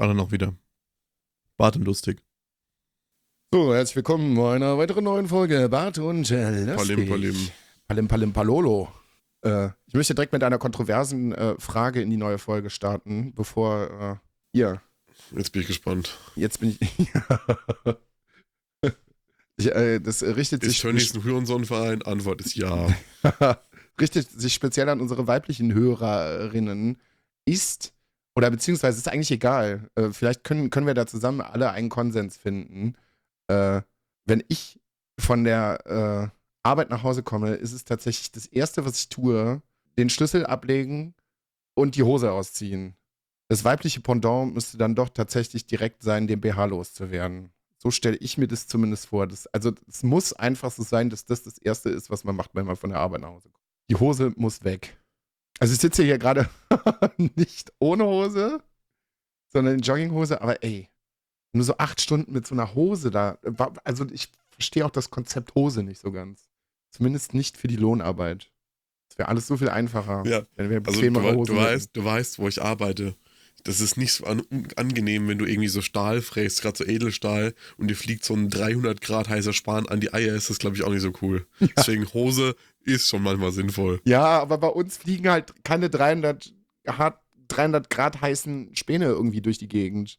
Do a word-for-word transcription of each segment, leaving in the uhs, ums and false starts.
Gerade noch wieder. Bart und lustig. So, herzlich willkommen bei einer weiteren neuen Folge Bart und äh, Palim, lustig. palim. Palim, palim, palolo. Äh, ich möchte direkt mit einer kontroversen äh, Frage in die neue Folge starten, bevor, äh, hier, Jetzt bin ich gespannt. jetzt bin ich, ich äh, das richtet Ist sich, Tönnies ein Hurensohnverein? Antwort ist ja. richtet sich speziell an unsere weiblichen Hörerinnen, ist, oder beziehungsweise ist eigentlich egal, äh, vielleicht können, können wir da zusammen alle einen Konsens finden. Äh, wenn ich von der äh, Arbeit nach Hause komme, ist es tatsächlich das Erste, was ich tue, den Schlüssel ablegen und die Hose ausziehen. Das weibliche Pendant müsste dann doch tatsächlich direkt sein, den B H loszuwerden. So stelle ich mir das zumindest vor. Das, also es muss einfach so sein, dass das das Erste ist, was man macht, wenn man von der Arbeit nach Hause kommt. Die Hose muss weg. Also ich sitze hier gerade nicht ohne Hose, sondern in Jogginghose, aber ey, nur so acht Stunden mit so einer Hose da. Also ich verstehe auch das Konzept Hose nicht so ganz. Zumindest nicht für die Lohnarbeit. Das wäre alles so viel einfacher, Ja, wenn wir also bequemere du, Hosen du, hätten. weißt, du weißt, wo ich arbeite. Das ist nicht so an, angenehm, wenn du irgendwie so Stahl fräst, gerade so Edelstahl, und dir fliegt so ein dreihundert Grad heißer Span an die Eier, ist das, glaube ich, auch nicht so cool. Ja. Deswegen Hose ist schon manchmal sinnvoll. Ja, aber bei uns fliegen halt keine dreihundert, hart, dreihundert Grad heißen Späne irgendwie durch die Gegend.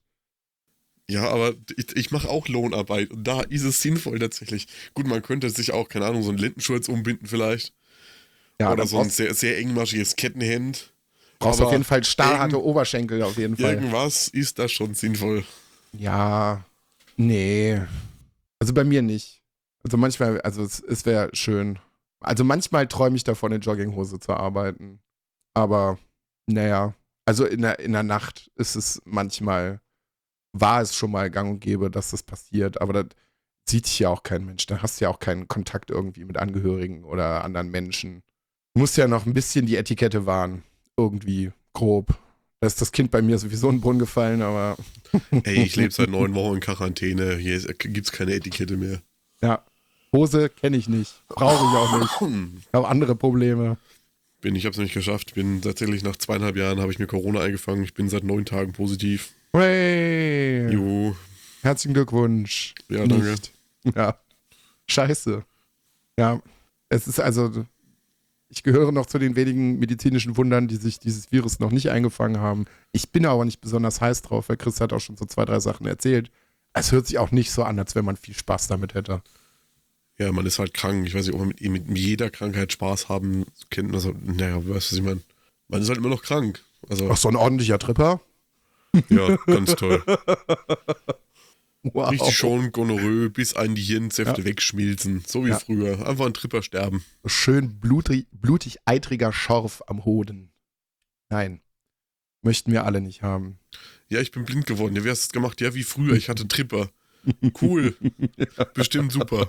Ja, aber ich, ich mache auch Lohnarbeit und da ist es sinnvoll tatsächlich. Gut, man könnte sich auch, keine Ahnung, so einen Lendenschurz umbinden vielleicht. Ja, Oder dann so ein brauchst, sehr, sehr engmaschiges Kettenhemd. brauchst du auf Aber jeden Fall stahlharte irgend- Oberschenkel auf jeden Fall. Irgendwas ist da schon sinnvoll. Ja, nee. Also bei mir nicht. Also manchmal, also es, es wäre schön. Also manchmal träume ich davon, in Jogginghose zu arbeiten. Aber, naja, also in der, in der Nacht ist es manchmal, war es schon mal gang und gäbe, dass das passiert. Aber da sieht sich ja auch kein Mensch. Da hast du ja auch keinen Kontakt irgendwie mit Angehörigen oder anderen Menschen. Du musst ja noch ein bisschen die Etikette wahren. Irgendwie grob. Da ist das Kind bei mir sowieso in den Brunnen gefallen, aber. Ey, ich lebe seit neun Wochen in Quarantäne. Hier gibt es keine Etikette mehr. Ja. Hose kenne ich nicht. Brauche ich auch nicht. Ich habe andere Probleme. Bin, ich habe es nicht geschafft. Ich bin tatsächlich nach zweieinhalb Jahren habe ich mir Corona eingefangen. Ich bin seit neun Tagen positiv. Hey! Jo. Herzlichen Glückwunsch. Ja, danke. Nicht. Ja. Scheiße. Ja. Es ist also, ich gehöre noch zu den wenigen medizinischen Wundern, die sich dieses Virus noch nicht eingefangen haben. Ich bin aber nicht besonders heiß drauf, weil Chris hat auch schon so zwei, drei Sachen erzählt. Es hört sich auch nicht so an, als wenn man viel Spaß damit hätte. Ja, man ist halt krank. Ich weiß nicht, ob man mit, mit jeder Krankheit Spaß haben kennt. Also, naja, weißt du, was ich meine? Man ist halt immer noch krank. Also, Ach, so ein ordentlicher Tripper? ja, ganz toll. Wow. Richtig schon Gonorrhoe, bis einen die Hirnsäfte Ja. wegschmilzen. So wie Ja. früher. Einfach ein Tripper sterben. Schön blutig, blutig eitriger Schorf am Hoden. Nein. Möchten wir alle nicht haben. Ja, ich bin blind geworden. Ja, wie hast du es gemacht? Ja, wie früher. Ich hatte einen Tripper. Cool. Bestimmt super.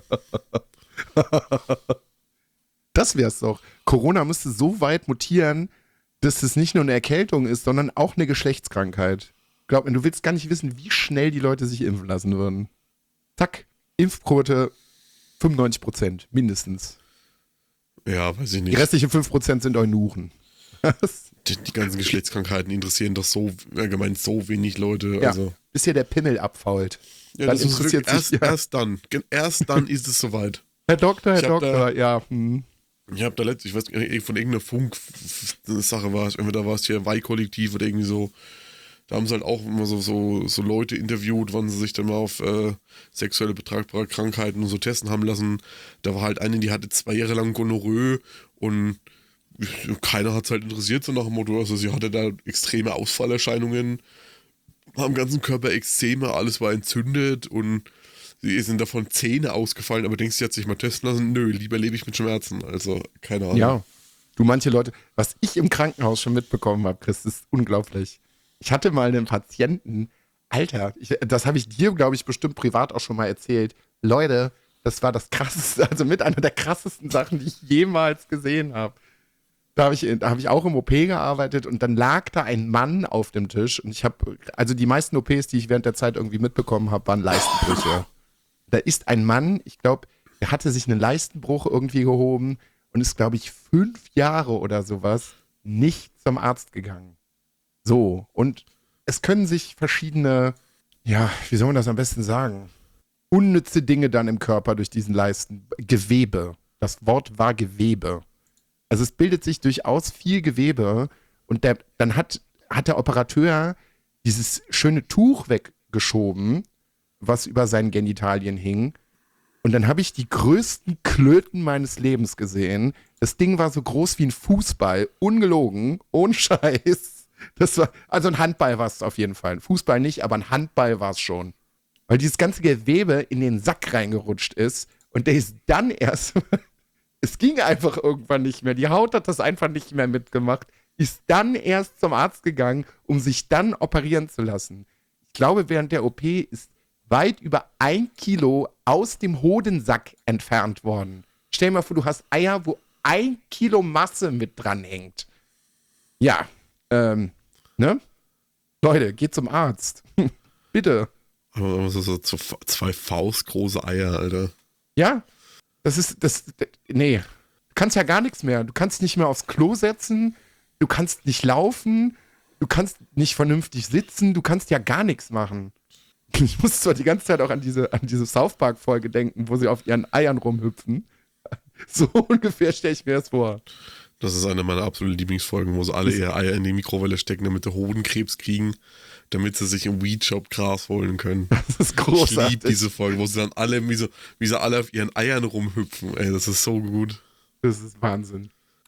Das wär's doch. Corona müsste so weit mutieren, dass es nicht nur eine Erkältung ist, sondern auch eine Geschlechtskrankheit. Glaub mir, du willst gar nicht wissen, wie schnell die Leute sich impfen lassen würden. Zack, Impfquote fünfundneunzig Prozent, mindestens. Ja, weiß ich Die nicht. restlichen fünf Prozent sind Eunuchen. Die, die ganzen Geschlechtskrankheiten interessieren doch so allgemein so wenig Leute. Ja, Also, bis hier der Pimmel abfault. ja, dann das ist interessiert wirklich, sich- erst, ja. erst dann. Ge- Erst dann ist es soweit. Herr Doktor, Herr Ich hab Doktor, ja. Hm. Ich habe da letztlich, ich weiß nicht, von irgendeiner Funk-Sache war es, entweder war es hier Weih-Kollektiv oder irgendwie so. Da haben sie halt auch immer so, so, so Leute interviewt, wann sie sich dann mal auf äh, sexuelle betragbare Krankheiten und so testen haben lassen. Da war halt eine, die hatte zwei Jahre lang Gonorrhoe und keiner hat es halt interessiert, so nach dem Motto. Also sie hatte da extreme Ausfallerscheinungen, am ganzen Körper Ekzeme, alles war entzündet und sie sind davon Zähne ausgefallen, aber denkst du, sie hat sich mal testen lassen? Nö, lieber lebe ich mit Schmerzen. Also, keine Ahnung. Ja, du, manche Leute, was ich im Krankenhaus schon mitbekommen habe, Chris, ist unglaublich. Ich hatte mal einen Patienten, Alter, ich, das habe ich dir, glaube ich, bestimmt privat auch schon mal erzählt. Leute, das war das krasseste, also mit einer der krassesten Sachen, die ich jemals gesehen habe. Da habe ich, da hab ich auch im O P gearbeitet und dann lag da ein Mann auf dem Tisch und ich habe, also die meisten O Ps, die ich während der Zeit irgendwie mitbekommen habe, waren Leistenbrüche. Da ist ein Mann, ich glaube, der hatte sich einen Leistenbruch irgendwie gehoben und ist, glaube ich, fünf Jahre oder sowas nicht zum Arzt gegangen. So, und es können sich verschiedene, ja, wie soll man das am besten sagen? Unnütze Dinge dann im Körper durch diesen Leisten. Gewebe. Das Wort war Gewebe. Also es bildet sich durchaus viel Gewebe und der, dann hat, hat der Operateur dieses schöne Tuch weggeschoben, was über seinen Genitalien hing. Und dann habe ich die größten Klöten meines Lebens gesehen. Das Ding war so groß wie ein Fußball, ungelogen, ohne Scheiß. Das war, also ein Handball war es auf jeden Fall. Ein Fußball nicht, aber ein Handball war es schon. Weil dieses ganze Gewebe in den Sack reingerutscht ist und der ist dann erst, es ging einfach irgendwann nicht mehr. Die Haut hat das einfach nicht mehr mitgemacht. Ist dann erst zum Arzt gegangen, um sich dann operieren zu lassen. Ich glaube, während der O P ist weit über ein Kilo aus dem Hodensack entfernt worden. Stell dir mal vor, du hast Eier, wo ein Kilo Masse mit dran hängt. Ja, ähm, ne? Leute, geht zum Arzt. Bitte. Aber so, so zwei faustgroße Eier, Alter. Ja, das ist, das, nee. Du kannst ja gar nichts mehr. Du kannst nicht mehr aufs Klo setzen, du kannst nicht laufen, du kannst nicht vernünftig sitzen, du kannst ja gar nichts machen. Ich muss zwar die ganze Zeit auch an diese, an diese South Park-Folge denken, wo sie auf ihren Eiern rumhüpfen. So ungefähr stelle ich mir das vor. Das ist eine meiner absoluten Lieblingsfolgen, wo sie alle ihre Eier in die Mikrowelle stecken, damit sie Hodenkrebs kriegen, damit sie sich im Weed-Shop Gras holen können. Das ist großartig. Ich liebe diese Folge, wo sie dann alle, wie, so, wie sie alle auf ihren Eiern rumhüpfen. Ey, das ist so gut. Das ist Wahnsinn.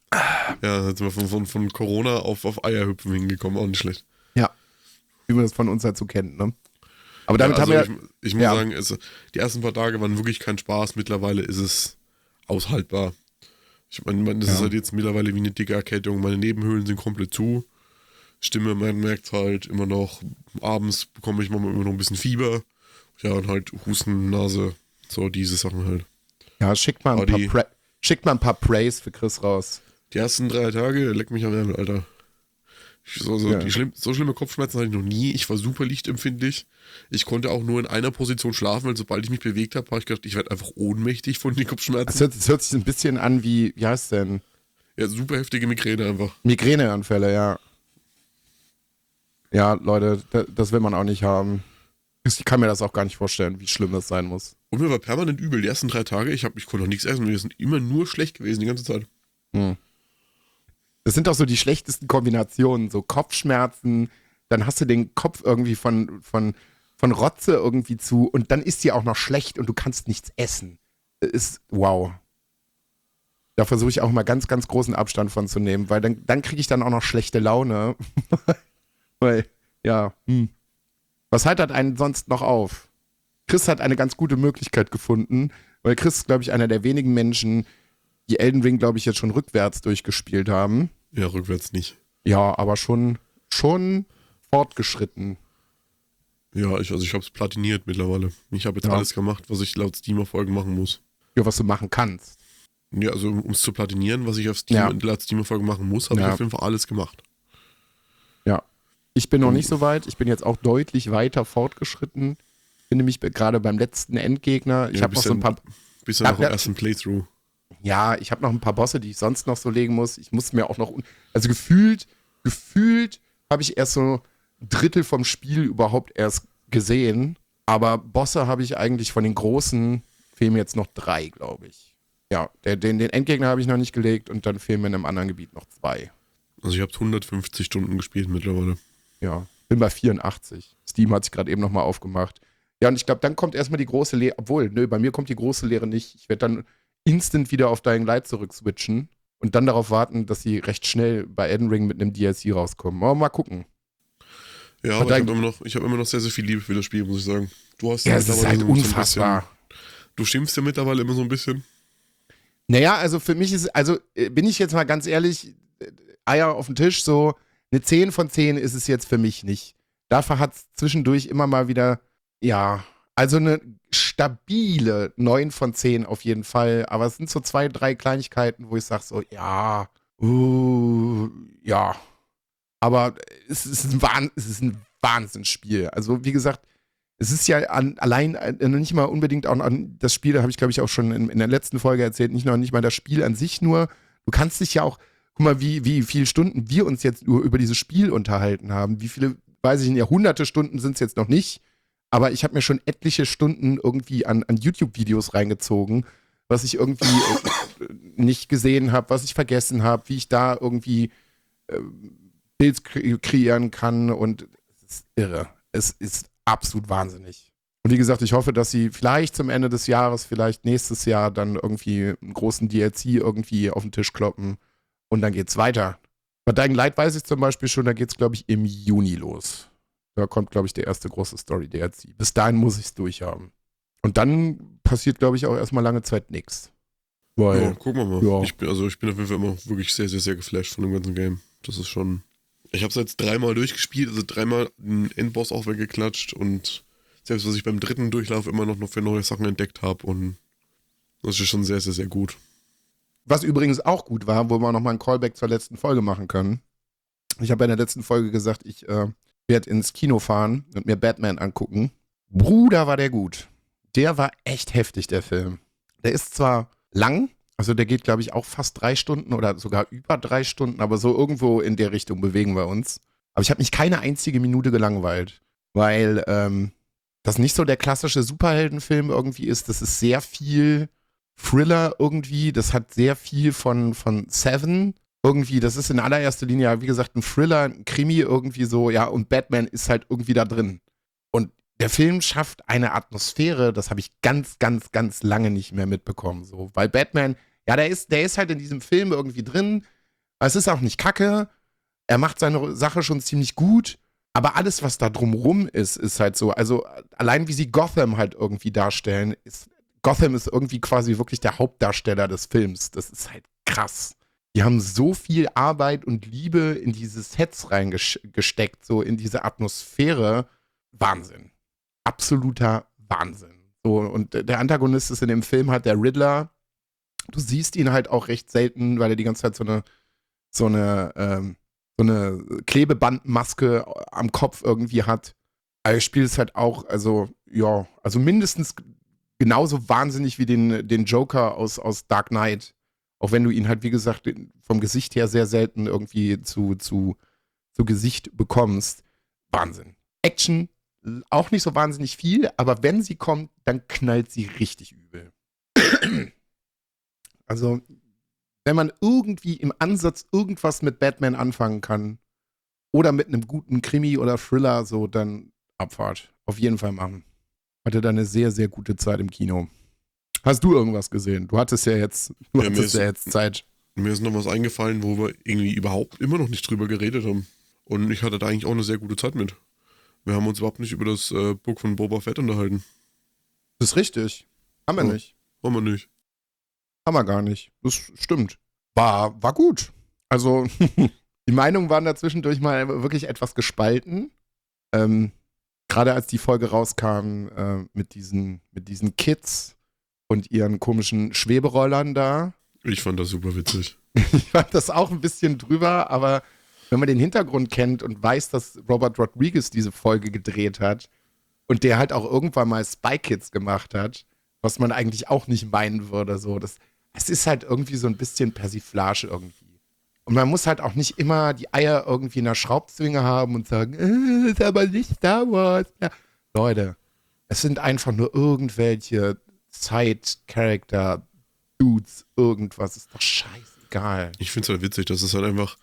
Ja, jetzt sind wir von, von, von Corona auf, auf Eierhüpfen hingekommen, auch nicht schlecht. Ja, wie man das von uns halt so kennt, ne? Aber damit ja, also haben wir... Ich, ich muss ja. sagen, es, die ersten paar Tage waren wirklich kein Spaß. Mittlerweile ist es aushaltbar. Ich meine, mein, das ja. ist halt jetzt mittlerweile wie eine dicke Erkältung. Meine Nebenhöhlen sind komplett zu. Stimme, man merkt halt immer noch, abends bekomme ich manchmal immer noch ein bisschen Fieber. Ja, und halt Husten, Nase, so diese Sachen halt. Ja, schickt mal ein, paar, die, pra- schickt mal ein paar Praise für Chris raus. Die ersten drei Tage, leck mich am Ärmel, Alter. So, so, ja. die schlimm, so schlimme Kopfschmerzen hatte ich noch nie. Ich war super lichtempfindlich. Ich konnte auch nur in einer Position schlafen, weil sobald ich mich bewegt habe, habe ich gedacht, ich werde einfach ohnmächtig von den Kopfschmerzen. Das hört, das hört sich ein bisschen an wie, wie heißt denn? Ja, super heftige Migräne einfach. Migräneanfälle, ja. Ja, Leute, das, das will man auch nicht haben. Ich kann mir das auch gar nicht vorstellen, wie schlimm das sein muss. Und mir war permanent übel. Die ersten drei Tage, ich, hab, ich konnte noch nichts essen. Wir sind immer nur schlecht gewesen die ganze Zeit. Hm. Das sind doch so die schlechtesten Kombinationen. So Kopfschmerzen, dann hast du den Kopf irgendwie von, von, von Rotze irgendwie zu und dann ist dir auch noch schlecht und du kannst nichts essen. Ist, wow. Da versuche ich auch mal ganz, ganz großen Abstand von zu nehmen, weil dann, dann kriege ich dann auch noch schlechte Laune. Weil, ja, hm. Was heitert einen sonst noch auf? Chris hat eine ganz gute Möglichkeit gefunden, weil Chris ist, glaube ich, einer der wenigen Menschen, die Elden Ring, glaube ich, jetzt schon rückwärts durchgespielt haben. Ja, rückwärts nicht. Ja, aber schon, schon fortgeschritten. Ja, ich, also ich habe es platiniert mittlerweile. Ich habe jetzt Ja. alles gemacht, was ich laut Steam-Erfolgen machen muss. Ja, was du machen kannst. Ja, also um es zu platinieren, was ich auf Steam, Ja. laut Steam-Erfolgen machen muss, habe Ja. ich auf jeden Fall alles gemacht. Ja. Ich bin noch nicht so weit. Ich bin jetzt auch deutlich weiter fortgeschritten. Bin nämlich gerade beim letzten Endgegner. Ich Ja, habe noch bist so ein ja- paar. Bist ja Ja, noch im ja. ersten Playthrough. Ja, ich habe noch ein paar Bosse, die ich sonst noch so legen muss. Ich muss mir auch noch. Also gefühlt, gefühlt habe ich erst so ein Drittel vom Spiel überhaupt erst gesehen. Aber Bosse habe ich eigentlich von den großen, fehlen mir jetzt noch drei, glaube ich. Ja, der, den, den Endgegner habe ich noch nicht gelegt und dann fehlen mir in einem anderen Gebiet noch zwei. Also ich habe hundertfünfzig Stunden gespielt mittlerweile. Ja, bin bei vierundachtzig. Steam hat sich gerade eben nochmal aufgemacht. Ja, und ich glaube, dann kommt erstmal die große Lehre. Obwohl, nö, bei mir kommt die große Lehre nicht. Ich werde dann instant wieder auf Dying Light zurückswitchen und dann darauf warten, dass sie recht schnell bei Elden Ring mit einem D L C rauskommen. Aber mal gucken. Ja, Hat aber ich dein- habe immer, noch- ich hab immer noch sehr, sehr viel Liebe für das Spiel, muss ich sagen. Du hast Ja, es ist mittlerweile halt so- so ein unfassbar. Bisschen, du schimpfst ja mittlerweile immer so ein bisschen. Naja, also für mich ist, also äh, bin ich jetzt mal ganz ehrlich, äh, Eier auf den Tisch, so eine zehn von zehn ist es jetzt für mich nicht. Dafür hat es zwischendurch immer mal wieder, ja, also eine stabile neun von zehn auf jeden Fall, aber es sind so zwei, drei Kleinigkeiten, wo ich sage so, ja, uh, ja, aber es ist ein, Wahn, es ist ein Wahnsinnsspiel. Also wie gesagt, es ist ja an, allein äh, nicht mal unbedingt auch an das Spiel, da habe ich glaube ich auch schon in, in der letzten Folge erzählt, nicht nur nicht mal das Spiel an sich nur. Du kannst dich ja auch, guck mal, wie, wie viele Stunden wir uns jetzt nur über dieses Spiel unterhalten haben, wie viele, weiß ich nicht, hunderte Stunden sind es jetzt noch nicht, aber ich habe mir schon etliche Stunden irgendwie an, an YouTube-Videos reingezogen, was ich irgendwie äh, nicht gesehen habe, was ich vergessen habe, wie ich da irgendwie äh, Bild kre- kreieren kann und es ist irre. Es ist absolut wahnsinnig. Und wie gesagt, ich hoffe, dass sie vielleicht zum Ende des Jahres, vielleicht nächstes Jahr dann irgendwie einen großen D L C irgendwie auf den Tisch kloppen und dann geht's weiter. Bei Dying Light weiß ich zum Beispiel schon, da geht's, glaube ich, im Juni los. Da kommt, glaube ich, der erste große Story-D L C. Bis dahin muss ich es durchhaben. Und dann passiert, glaube ich, auch erstmal lange Zeit nichts. Weil, Ja, gucken wir mal. ja. Ich bin, also ich bin auf jeden Fall immer wirklich sehr, sehr, sehr geflasht von dem ganzen Game. Das ist schon... Ich habe es jetzt dreimal durchgespielt, also dreimal den Endboss auch weggeklatscht und selbst was ich beim dritten Durchlauf immer noch für neue Sachen entdeckt habe und das ist schon sehr, sehr, sehr gut. Was übrigens auch gut war, wo wir nochmal einen Callback zur letzten Folge machen können. Ich habe in der letzten Folge gesagt, ich äh, werde ins Kino fahren und mir Batman angucken. Bruder, war der gut. Der war echt heftig, der Film. Der ist zwar lang, also der geht, glaube ich, auch fast drei Stunden oder sogar über drei Stunden, aber so irgendwo in der Richtung bewegen wir uns. Aber ich habe mich keine einzige Minute gelangweilt, weil ähm, das nicht so der klassische Superheldenfilm irgendwie ist. Das ist sehr viel Thriller irgendwie. Das hat sehr viel von, von Seven irgendwie. Das ist in allererster Linie, wie gesagt, ein Thriller, ein Krimi irgendwie so. Ja, und Batman ist halt irgendwie da drin. Und der Film schafft eine Atmosphäre, das habe ich ganz, ganz, ganz lange nicht mehr mitbekommen. So. Weil Batman, ja, der ist, der ist halt in diesem Film irgendwie drin. Aber es ist auch nicht kacke. Er macht seine Sache schon ziemlich gut. Aber alles, was da drumrum ist, ist halt so, also allein wie sie Gotham halt irgendwie darstellen, ist, Gotham ist irgendwie quasi wirklich der Hauptdarsteller des Films. Das ist halt krass. Die haben so viel Arbeit und Liebe in diese Sets reingesteckt, so in diese Atmosphäre. Wahnsinn. Absoluter Wahnsinn. So, und der Antagonist ist in dem Film halt der Riddler. Du siehst ihn halt auch recht selten, weil er die ganze Zeit so eine, so eine, ähm, so eine Klebebandmaske am Kopf irgendwie hat. Aber er spielt es halt auch, also, ja, also mindestens genauso wahnsinnig wie den, den Joker aus, aus Dark Knight. Auch wenn du ihn halt, wie gesagt, vom Gesicht her sehr selten irgendwie zu, zu, zu Gesicht bekommst. Wahnsinn. Action, auch nicht so wahnsinnig viel, aber wenn sie kommt, dann knallt sie richtig übel. Also, wenn man irgendwie im Ansatz irgendwas mit Batman anfangen kann oder mit einem guten Krimi oder Thriller, so, dann Abfahrt. Auf jeden Fall machen. Hatte da eine sehr, sehr gute Zeit im Kino. Hast du irgendwas gesehen? Du hattest ja jetzt, du Ja, mir hattest ist- ja jetzt Zeit. Mir ist noch was eingefallen, wo wir irgendwie überhaupt immer noch nicht drüber geredet haben. Und ich hatte da eigentlich auch eine sehr gute Zeit mit. Wir haben uns überhaupt nicht über das äh, Buch von Boba Fett unterhalten. Das ist richtig. Haben wir Ja. nicht. Haben wir nicht. Haben wir gar nicht. Das stimmt. War, war gut. Also, die Meinungen waren da zwischendurch mal wirklich etwas gespalten. Ähm, Gerade als die Folge rauskam äh, mit, diesen, mit diesen Kids und ihren komischen Schweberollern da. Ich fand das super witzig. Ich fand das auch ein bisschen drüber, aber wenn man den Hintergrund kennt und weiß, dass Robert Rodriguez diese Folge gedreht hat und der halt auch irgendwann mal Spy Kids gemacht hat, was man eigentlich auch nicht meinen würde, so, das, es ist halt irgendwie so ein bisschen Persiflage irgendwie. Und man muss halt auch nicht immer die Eier irgendwie in der Schraubzwinge haben und sagen, äh, ist aber nicht Star Wars. Ja. Leute, es sind einfach nur irgendwelche Side-Character, Dudes, irgendwas, ist doch scheißegal. Ich finde es halt witzig, dass es halt einfach.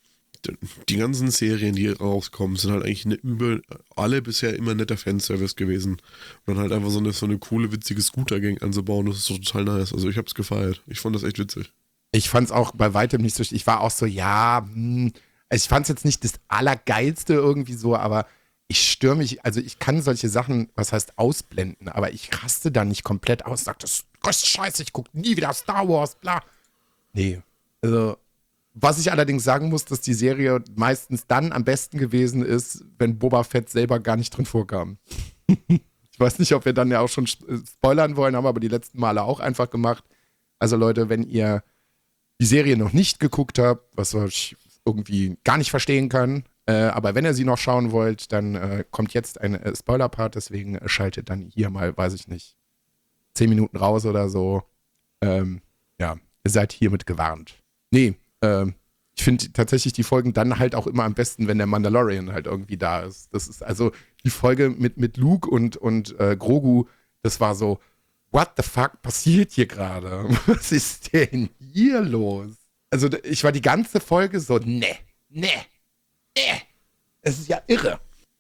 Die ganzen Serien, die rauskommen, sind halt eigentlich ne, über alle bisher immer netter Fanservice gewesen. Und dann halt einfach so eine, so eine coole, witzige Scooter-Gang anzubauen, das ist so total nice. Also ich hab's gefeiert. Ich fand das echt witzig. Ich fand's auch bei weitem nicht so, ich war auch so, ja, hm, ich fand's jetzt nicht das Allergeilste irgendwie so, aber ich störe mich, also ich kann solche Sachen, was heißt ausblenden, aber ich raste da nicht komplett aus, sag, das ist größte Scheiße, ich guck nie wieder Star Wars, bla. Nee, also, was ich allerdings sagen muss, dass die Serie meistens dann am besten gewesen ist, wenn Boba Fett selber gar nicht drin vorkam. Ich weiß nicht, ob wir dann ja auch schon spoilern wollen, haben aber die letzten Male auch einfach gemacht. Also Leute, wenn ihr die Serie noch nicht geguckt habt, was ich irgendwie gar nicht verstehen kann, äh, aber wenn ihr sie noch schauen wollt, dann äh, kommt jetzt ein äh, Spoiler-Part, deswegen äh, schaltet dann hier mal, weiß ich nicht, zehn Minuten raus oder so. Ähm, ja, ihr seid hiermit gewarnt. Nee, ähm, ich finde tatsächlich die Folgen dann halt auch immer am besten, wenn der Mandalorian halt irgendwie da ist. Das ist also die Folge mit, mit Luke und, und äh, Grogu, das war so, what the fuck passiert hier gerade? Was ist denn hier los? Also ich war die ganze Folge so, ne, ne, ne. Es ist ja irre.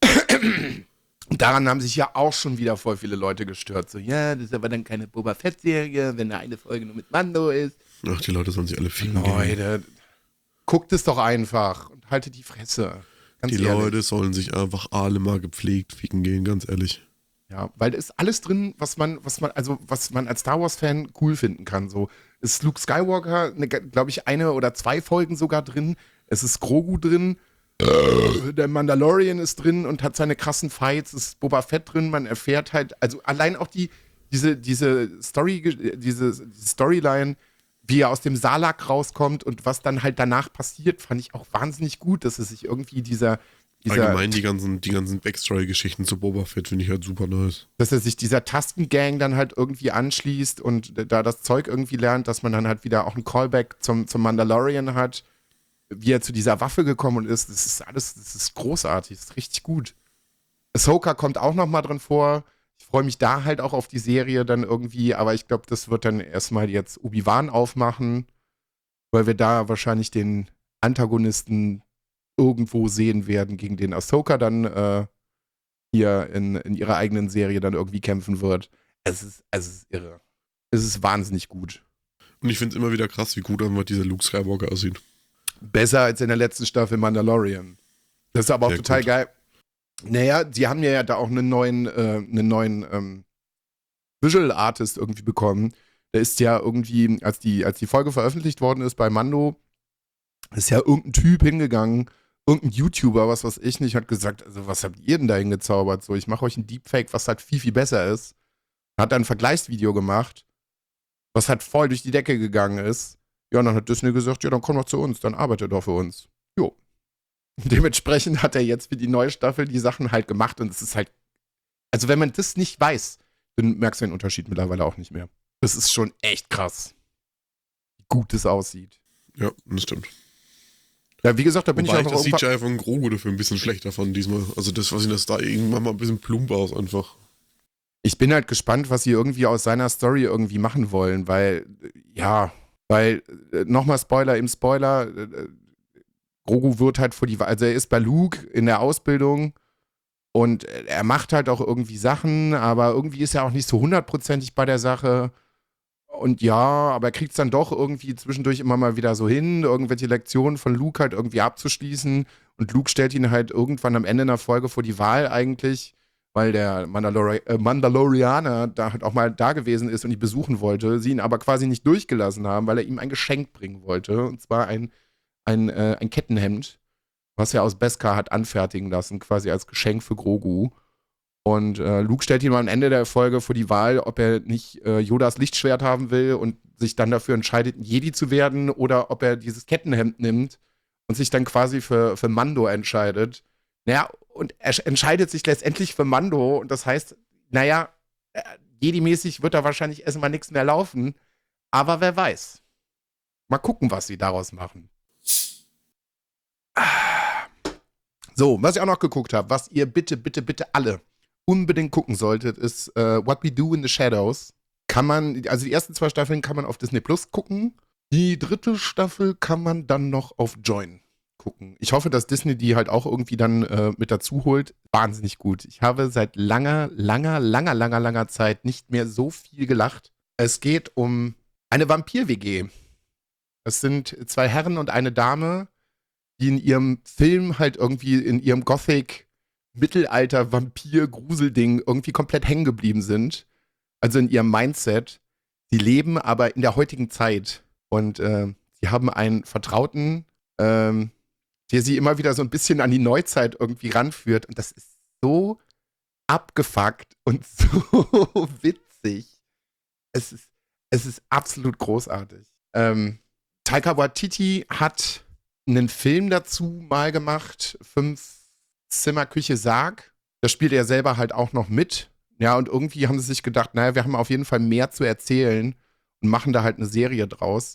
Und daran haben sich ja auch schon wieder voll viele Leute gestört. So, ja, das ist aber dann keine Boba Fett-Serie, wenn da eine Folge nur mit Mando ist. Ach, die Leute sollen sich alle ficken. Leute, guckt es doch einfach und haltet die Fresse. Ganz die ehrlich. Leute sollen sich einfach alle mal gepflegt ficken gehen, ganz ehrlich. Ja, weil da ist alles drin, was man, was man, also was man als Star Wars-Fan cool finden kann. So ist Luke Skywalker, glaube ich, eine oder zwei Folgen sogar drin. Es ist Grogu drin. Der Mandalorian ist drin und hat seine krassen Fights. Es ist Boba Fett drin. Man erfährt halt, also allein auch die, diese, diese Story, diese Storyline, wie er aus dem Salak rauskommt und was dann halt danach passiert, fand ich auch wahnsinnig gut, dass es sich irgendwie dieser, dieser Allgemein die ganzen, die ganzen Backstory-Geschichten zu Boba Fett finde ich halt super nice. Dass er sich dieser Tastengang dann halt irgendwie anschließt und da das Zeug irgendwie lernt, dass man dann halt wieder auch einen Callback zum, zum Mandalorian hat, wie er zu dieser Waffe gekommen ist. Das ist alles, das ist großartig, das ist richtig gut. Ahsoka kommt auch noch mal drin vor. Ich freue mich da halt auch auf die Serie dann irgendwie, aber ich glaube, das wird dann erstmal jetzt Obi-Wan aufmachen, weil wir da wahrscheinlich den Antagonisten irgendwo sehen werden, gegen den Ahsoka dann äh, hier in, in ihrer eigenen Serie dann irgendwie kämpfen wird. Es ist, es ist irre. Es ist wahnsinnig gut. Und ich finde es immer wieder krass, wie gut einfach dieser Luke Skywalker aussieht. Besser als in der letzten Staffel Mandalorian. Das ist aber auch Sehr total gut. geil. Naja, die haben ja da auch einen neuen, äh, einen neuen ähm, Visual Artist irgendwie bekommen. Der ist ja irgendwie, als die, als die Folge veröffentlicht worden ist bei Mando, ist ja irgendein Typ hingegangen, irgendein YouTuber, was weiß ich nicht, hat gesagt, also was habt ihr denn da hingezaubert? So, ich mache euch ein Deepfake, was halt viel, viel besser ist. Hat dann ein Vergleichsvideo gemacht, was halt voll durch die Decke gegangen ist. Ja, und dann hat Disney gesagt, ja, dann komm doch zu uns, dann arbeitet doch für uns. Jo. Dementsprechend hat er jetzt für die neue Staffel die Sachen halt gemacht und es ist halt, also wenn man das nicht weiß, dann merkst du den Unterschied mittlerweile auch nicht mehr. Das ist schon echt krass, wie gut es aussieht. Ja, das stimmt. Ja, wie gesagt, da bin Wobei ich ich einfach das C G I von Grogu dafür ein bisschen schlechter fand diesmal. Also das, was ich das da irgendwann mal ein bisschen plump aus einfach. Ich bin halt gespannt, was sie irgendwie aus seiner Story irgendwie machen wollen, weil, ja, weil, äh, nochmal Spoiler im Spoiler, äh, Grogu wird halt vor die, also er ist bei Luke in der Ausbildung und er macht halt auch irgendwie Sachen, aber irgendwie ist er auch nicht so hundertprozentig bei der Sache. Und ja, aber er kriegt es dann doch irgendwie zwischendurch immer mal wieder so hin, irgendwelche Lektionen von Luke halt irgendwie abzuschließen. Und Luke stellt ihn halt irgendwann am Ende einer Folge vor die Wahl eigentlich, weil der Mandalori äh, Mandalorianer da halt auch mal da gewesen ist und ihn besuchen wollte, sie ihn aber quasi nicht durchgelassen haben, weil er ihm ein Geschenk bringen wollte. Und zwar ein, ein, äh, ein Kettenhemd, was er aus Beskar hat anfertigen lassen, quasi als Geschenk für Grogu. Und äh, Luke stellt ihn mal am Ende der Folge vor die Wahl, ob er nicht äh, Yodas Lichtschwert haben will und sich dann dafür entscheidet, ein Jedi zu werden, oder ob er dieses Kettenhemd nimmt und sich dann quasi für, für Mando entscheidet. Naja, und er entscheidet sich letztendlich für Mando und das heißt, naja, äh, Jedi-mäßig wird da wahrscheinlich erstmal nichts mehr laufen, aber wer weiß. Mal gucken, was sie daraus machen. So, was ich auch noch geguckt habe, was ihr bitte, bitte, bitte alle unbedingt gucken solltet, ist äh, What We Do in the Shadows. Kann man, also die ersten zwei Staffeln kann man auf Disney Plus gucken. Die dritte Staffel kann man dann noch auf Join gucken. Ich hoffe, dass Disney die halt auch irgendwie dann äh, mit dazu holt. Wahnsinnig gut. Ich habe seit langer, langer, langer, langer, langer Zeit nicht mehr so viel gelacht. Es geht um eine Vampir-W G. Es sind zwei Herren und eine Dame, die in ihrem Film halt irgendwie in ihrem Gothic Mittelalter Vampir-Gruselding irgendwie komplett hängen geblieben sind. Also in ihrem Mindset. Sie leben aber in der heutigen Zeit. Und äh, sie haben einen Vertrauten, ähm, der sie immer wieder so ein bisschen an die Neuzeit irgendwie ranführt. Und das ist so abgefuckt und so witzig. Es ist, es ist absolut großartig. Ähm, Taika Waititi hat einen Film dazu mal gemacht, Fünf Zimmer, Küche, Sarg. Da spielt er selber halt auch noch mit. Ja, und irgendwie haben sie sich gedacht, naja, wir haben auf jeden Fall mehr zu erzählen und machen da halt eine Serie draus.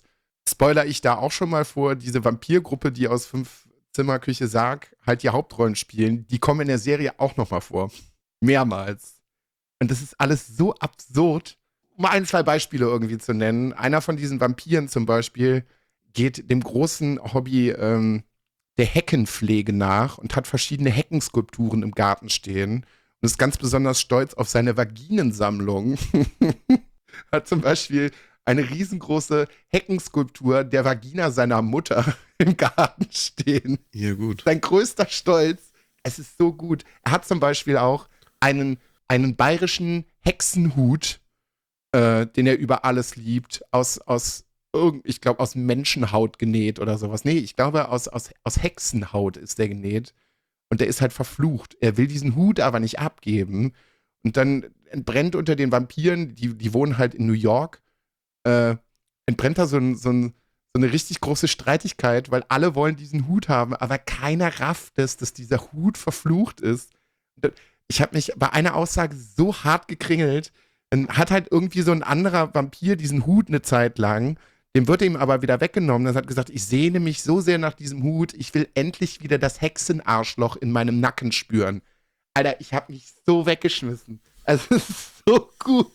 spoiler ich da auch schon mal vor, diese Vampirgruppe, die aus fünf Zimmer Küche Sarg halt die Hauptrollen spielen, die kommen in der Serie auch nochmal vor. Mehrmals. Und das ist alles so absurd. Um ein, zwei Beispiele irgendwie zu nennen. Einer von diesen Vampiren zum Beispiel geht dem großen Hobby ähm, der Heckenpflege nach und hat verschiedene Heckenskulpturen im Garten stehen und ist ganz besonders stolz auf seine Vaginensammlung. Hat zum Beispiel eine riesengroße Heckenskulptur der Vagina seiner Mutter im Garten stehen. Ja, gut. Sein größter Stolz. Es ist so gut. Er hat zum Beispiel auch einen, einen bayerischen Hexenhut, äh, den er über alles liebt, aus, aus ich glaube, aus Menschenhaut genäht oder sowas. Nee, ich glaube, aus, aus, aus Hexenhaut ist der genäht. Und der ist halt verflucht. Er will diesen Hut aber nicht abgeben. Und dann entbrennt unter den Vampiren, die, die wohnen halt in New York, äh, entbrennt da so, ein, so, ein, so eine richtig große Streitigkeit, weil alle wollen diesen Hut haben, aber keiner rafft es, dass dieser Hut verflucht ist. Ich habe mich bei einer Aussage so hart gekringelt. Dann hat halt irgendwie so ein anderer Vampir diesen Hut eine Zeit lang. Dem wird ihm aber wieder weggenommen. Dann hat gesagt, ich sehne mich so sehr nach diesem Hut, ich will endlich wieder das Hexenarschloch in meinem Nacken spüren. Alter, ich habe mich so weggeschmissen. Also, es ist so gut.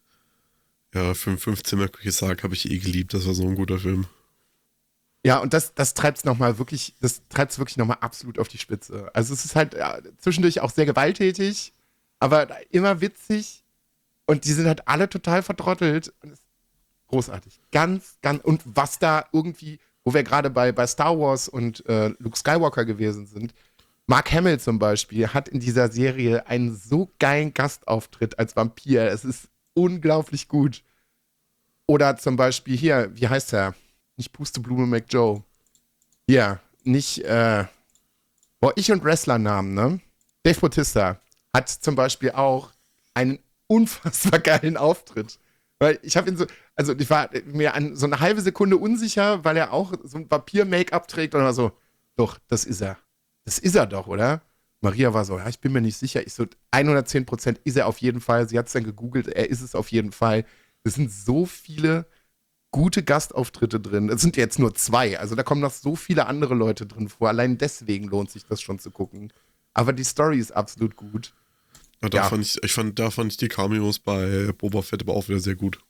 Ja, fünf Zimmer Küche Sarg habe ich eh geliebt. Das war so ein guter Film. Ja, und das, das treibt es nochmal wirklich, das treibt es wirklich nochmal absolut auf die Spitze. Also, es ist halt ja, zwischendurch auch sehr gewalttätig, aber immer witzig. Und die sind halt alle total verdrottelt. Und es großartig. Ganz, ganz, und was da irgendwie, wo wir gerade bei, bei Star Wars und äh, Luke Skywalker gewesen sind, Mark Hamill zum Beispiel hat in dieser Serie einen so geilen Gastauftritt als Vampir. Es ist unglaublich gut. Oder zum Beispiel hier, wie heißt er? Nicht Pusteblume McJoe. Hier, nicht, äh, boah, ich und Wrestlernamen, ne? Dave Bautista hat zum Beispiel auch einen unfassbar geilen Auftritt. Weil ich habe ihn so, also ich war mir an so eine halbe Sekunde unsicher, weil er auch so ein Vampir-Make-up trägt und war so, doch, das ist er. Das ist er doch, oder? Maria war so, ja, ich bin mir nicht sicher. Ich so, hundertzehn Prozent ist er auf jeden Fall. Sie hat es dann gegoogelt, er ist es auf jeden Fall. Es sind so viele gute Gastauftritte drin. Es sind jetzt nur zwei, also da kommen noch so viele andere Leute drin vor. Allein deswegen lohnt sich das schon zu gucken. Aber die Story ist absolut gut. Ja, da Ja. fand ich, ich fand, da fand ich die Cameos bei Boba Fett aber auch wieder sehr gut.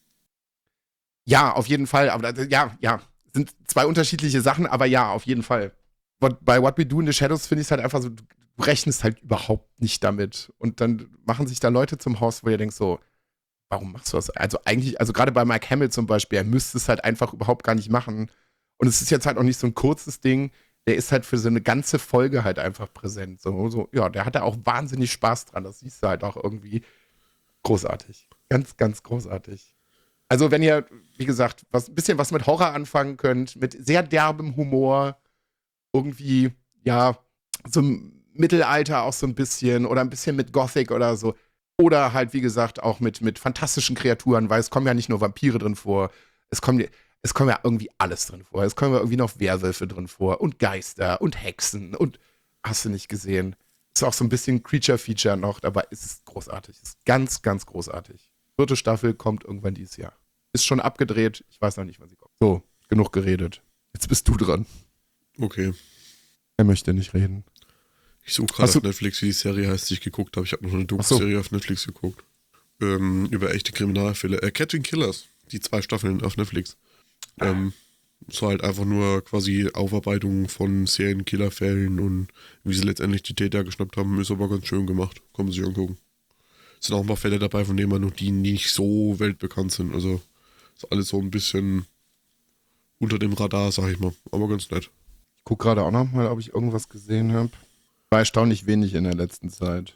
Ja, auf jeden Fall. Aber da- ja, ja, sind zwei unterschiedliche Sachen, aber ja, auf jeden Fall. What, bei What We Do in the Shadows finde ich es halt einfach so, du rechnest halt überhaupt nicht damit. Und dann machen sich da Leute zum Haus, wo ihr denkt so, warum machst du das? Also eigentlich, also gerade bei Mike Hamill zum Beispiel, er müsste es halt einfach überhaupt gar nicht machen. Und es ist jetzt halt auch nicht so ein kurzes Ding, der ist halt für so eine ganze Folge halt einfach präsent. So, so, ja, der hat da auch wahnsinnig Spaß dran. Das siehst du halt auch irgendwie großartig. Ganz, ganz großartig. Also, wenn ihr, wie gesagt, was, ein bisschen was mit Horror anfangen könnt, mit sehr derbem Humor, irgendwie, ja, so im Mittelalter auch so ein bisschen oder ein bisschen mit Gothic oder so. Oder halt, wie gesagt, auch mit, mit fantastischen Kreaturen, weil es kommen ja nicht nur Vampire drin vor, es kommen, es kommen ja irgendwie alles drin vor. Es kommen ja irgendwie noch Werwölfe drin vor und Geister und Hexen und hast du nicht gesehen. Ist auch so ein bisschen Creature-Feature noch, aber es ist großartig. Es ist ganz, ganz großartig. Vierte Staffel kommt irgendwann dieses Jahr. Ist schon abgedreht, ich weiß noch nicht, wann sie kommt. So, genug geredet. Jetzt bist du dran. Okay. Er möchte nicht reden. Ich suche gerade Hast auf du- Netflix, wie die Serie heißt, die ich geguckt habe. Ich habe noch eine Ach so. Doku-Serie auf Netflix geguckt. Ähm, über echte Kriminalfälle. Äh, Catching Killers. Die zwei Staffeln auf Netflix. Ähm, so halt einfach nur quasi Aufarbeitung von Serienkillerfällen und wie sie letztendlich die Täter geschnappt haben, ist aber ganz schön gemacht. Kann man sich angucken. Es sind auch ein paar Fälle dabei, von denen man noch die nicht so weltbekannt sind. Also ist alles so ein bisschen unter dem Radar, sag ich mal. Aber ganz nett. Ich gucke gerade auch noch mal, ob ich irgendwas gesehen habe. War erstaunlich wenig in der letzten Zeit.